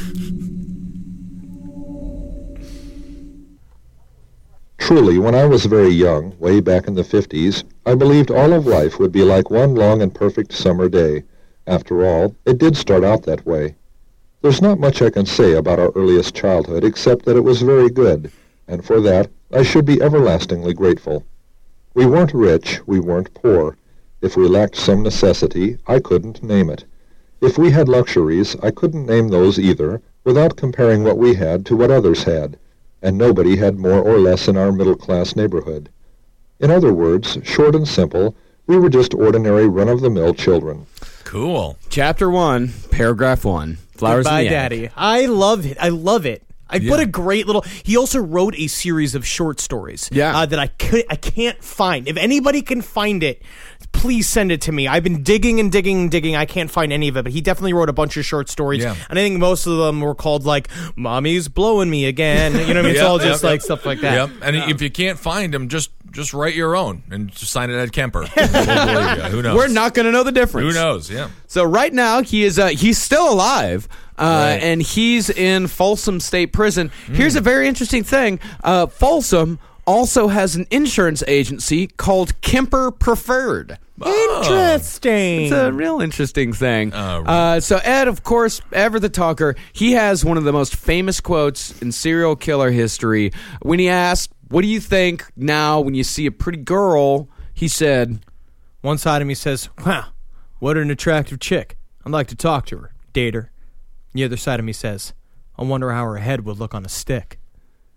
Truly, when I was very young, way back in the fifties, I believed all of life would be like one long and perfect summer day. After all, it did start out that way. There's not much I can say about our earliest childhood except that it was very good, and for that I should be everlastingly grateful. We weren't rich, we weren't poor. If we lacked some necessity, I couldn't name it. If we had luxuries, I couldn't name those either, without comparing what we had to what others had, and nobody had more or less in our middle-class neighborhood. In other words, short and simple, we were just ordinary run-of-the-mill children. Cool. Chapter one, paragraph one. Flowers Goodbye, in the Attic. Daddy. I love it. I love it. I Yeah. put a great little. He also wrote a series of short stories. Yeah. uh, that I could. I can't find. If anybody can find it, please send it to me. I've been digging and digging and digging. I can't find any of it, but he definitely wrote a bunch of short stories. Yeah. And I think most of them were called like "Mommy's blowing me again." You know what I mean? It's Yep, all just yep, like yep. stuff like that. Yep. And if you can't find them, just just write your own and just sign it Ed Kemper. We'll believe you. Who knows? We're not going to know the difference. Who knows? Yeah. So right now he is uh, he's still alive, uh, Right. and he's in Folsom State Prison. Here's a very interesting thing: uh, Folsom also has an insurance agency called Kemper Preferred. Interesting. It's a real interesting thing. Oh, right. uh, so Ed, of course, ever the talker, he has one of the most famous quotes in serial killer history. When he asked, "What do you think now when you see a pretty girl?" he said, One side of me says, "Wow, what an attractive chick. I'd like to talk to her, date her." The other side of me says, "I wonder how her head would look on a stick."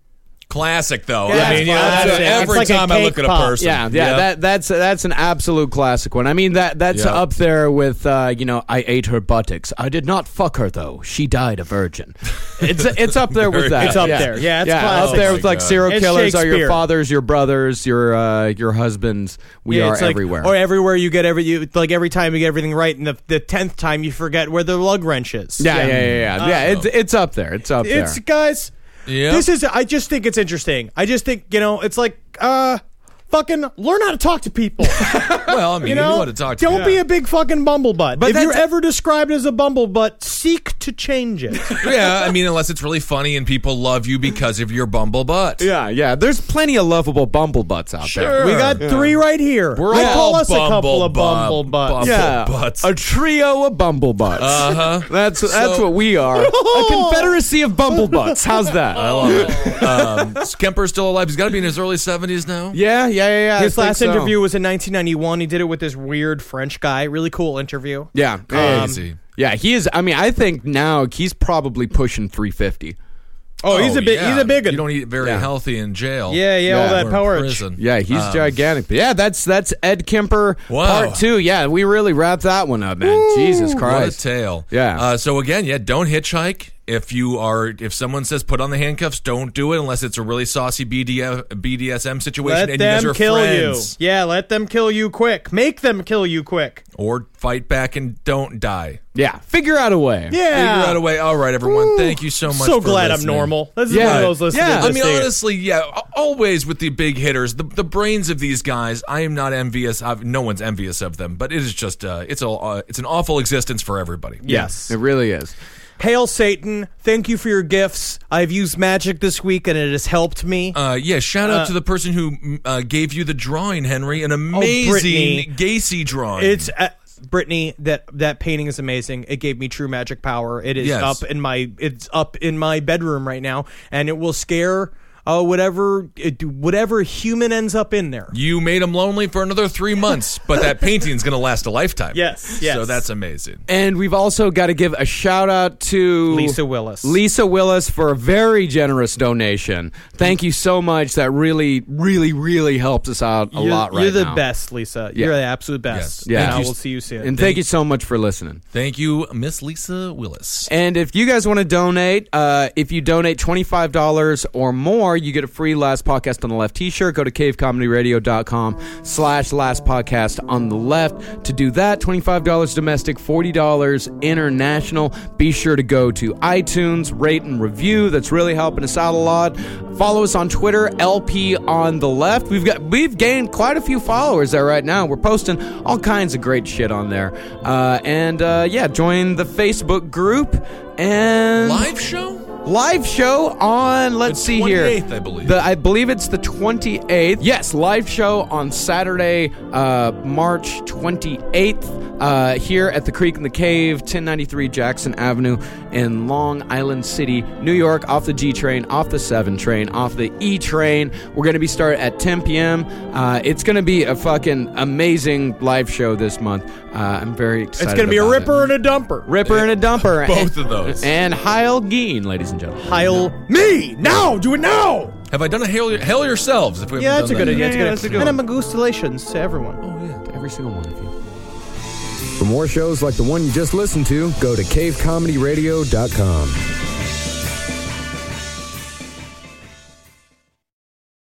Classic, though. Yeah, I mean, you know, classic. that's- It's every like a time I look cake at a pop. person. Yeah, yeah, Yep. that that's that's an absolute classic one. I mean that that's Yep. up there with uh, you know, I ate her buttocks. I did not fuck her though. She died a virgin. It's it's up there with that. It's up yeah. there. Yeah, it's yeah, classic. up there Oh with my like God. serial It's killers are your Shakespeare. fathers, your brothers, your uh, your husbands. We Yeah, are it's like- everywhere. Or everywhere you get every you like every time you get everything right, and the the tenth time you forget where the lug wrench is. yeah, yeah, yeah, yeah. yeah it's it's up there. It's up It's there. guys. Yep. This is. I just think it's interesting. I just think you know. It's like uh, fucking learn how to talk to people. Well, I mean, You you, know, want to talk to don't me. be a big fucking bumblebutt. But if you're that's- ever described as a bumblebutt, seek to change it. Yeah, I mean, unless it's really funny and people love you because of your bumble butt. Yeah, yeah. There's plenty of lovable bumblebutts out there. We got three right here. We're I all call us a couple of bumble bumblebutts. bum- Yeah, Butts. a trio of bumblebutts. Uh huh. That's that's So- what we are. A confederacy of bumblebutts. How's that? I love it. Um, is Kemper still alive? He's got to be in his early seventies now. Yeah, yeah, yeah. yeah. I His think last so. interview was in nineteen ninety-one. He did it with this weird French guy. Really cool interview. Yeah, Crazy. yeah. He is. I mean, I think now he's probably pushing three fifty. Oh, he's a big. yeah. He's a big one. You don't eat very Yeah. healthy in jail. Yeah, yeah, all Yeah. that Or in porridge. prison. Yeah, he's Um, gigantic. But yeah, that's that's Ed Kemper Wow. part two. Yeah, we really wrapped that one up, man. Jesus What a Christ. tale. Yeah. Uh, so again, yeah, don't hitchhike. If you are, if someone says put on the handcuffs, don't do it unless it's a really saucy B D S, B D S M situation Let and you guys them are kill friends. you. Yeah, let them kill you quick. Make them kill you quick. Or fight back and don't die. Yeah, figure out a way. Yeah. Figure out a way. All right, everyone. Thank you so much. So for glad listening. I'm normal. This is Yeah. one of those listeners. Yeah. that I mean, say- honestly, yeah. Always with the big hitters, the the brains of these guys. I am not envious. Of, no one's envious of them, but it is just uh, it's a uh, it's an awful existence for everybody. yes. It really is. Hail Satan! Thank you for your gifts. I've used magic this week, and it has helped me. Uh, yeah, shout out Uh, to the person who mm, uh, gave you the drawing, Henry. An amazing Brittany. Gacy drawing. It's uh, Brittany. That that painting is amazing. It gave me true magic power. It is Yes. up in my. It's up in my bedroom right now, and it will scare uh, whatever it, whatever human ends up in there. you made him lonely for another three months, but that painting's going to last a lifetime. Yes, yes. So that's amazing. And we've also got to give a shout out to Lisa Willis. Lisa Willis for a very generous donation. Thank you so much. That really, really, really helps us out a You're, lot right you're the now. best, Lisa. Yeah. You're the absolute best. Yes. Yeah. And Thank I you- will see you soon. And thank you so much for listening. Thank you, Miss Lisa Willis. And if you guys want to donate, uh, if you donate twenty-five dollars or more, you get a free Last Podcast on the Left t-shirt. Go to cavecomedyradio.com slash Last Podcast on the Left to do that. twenty-five dollars domestic, forty dollars international. Be sure to go to iTunes, rate and review. That's really helping us out a lot. Follow us on Twitter, L P on the Left. We've got we've gained quite a few followers there right now. We're posting all kinds of great shit on there. Uh, and uh, yeah, join the Facebook group and Live show? live show on let's The see here twenty-eighth, I believe. the, I believe it's the twenty-eighth. Yes, live show on Saturday, uh, March twenty-eighth, uh, here at the Creek in the Cave, ten ninety-three Jackson Avenue in Long Island City, New York, off the G train, off the seven train, off the E train. We're going to be starting at ten p.m. Uh, it's going to be a fucking amazing live show this month. Uh, I'm very excited. it's going to be a about ripper it. and a dumper. Ripper and a dumper. Both of those. And Heil Geen, ladies and gentlemen. Heil me now. Do it now. Have I done a hail, hail yourselves? If we Yeah, haven't that's a done good that idea. yet? That's a good. that's a good And a magustulations to everyone. Oh, yeah. To every single one of you. For more shows like the one you just listened to, go to cave comedy radio dot com.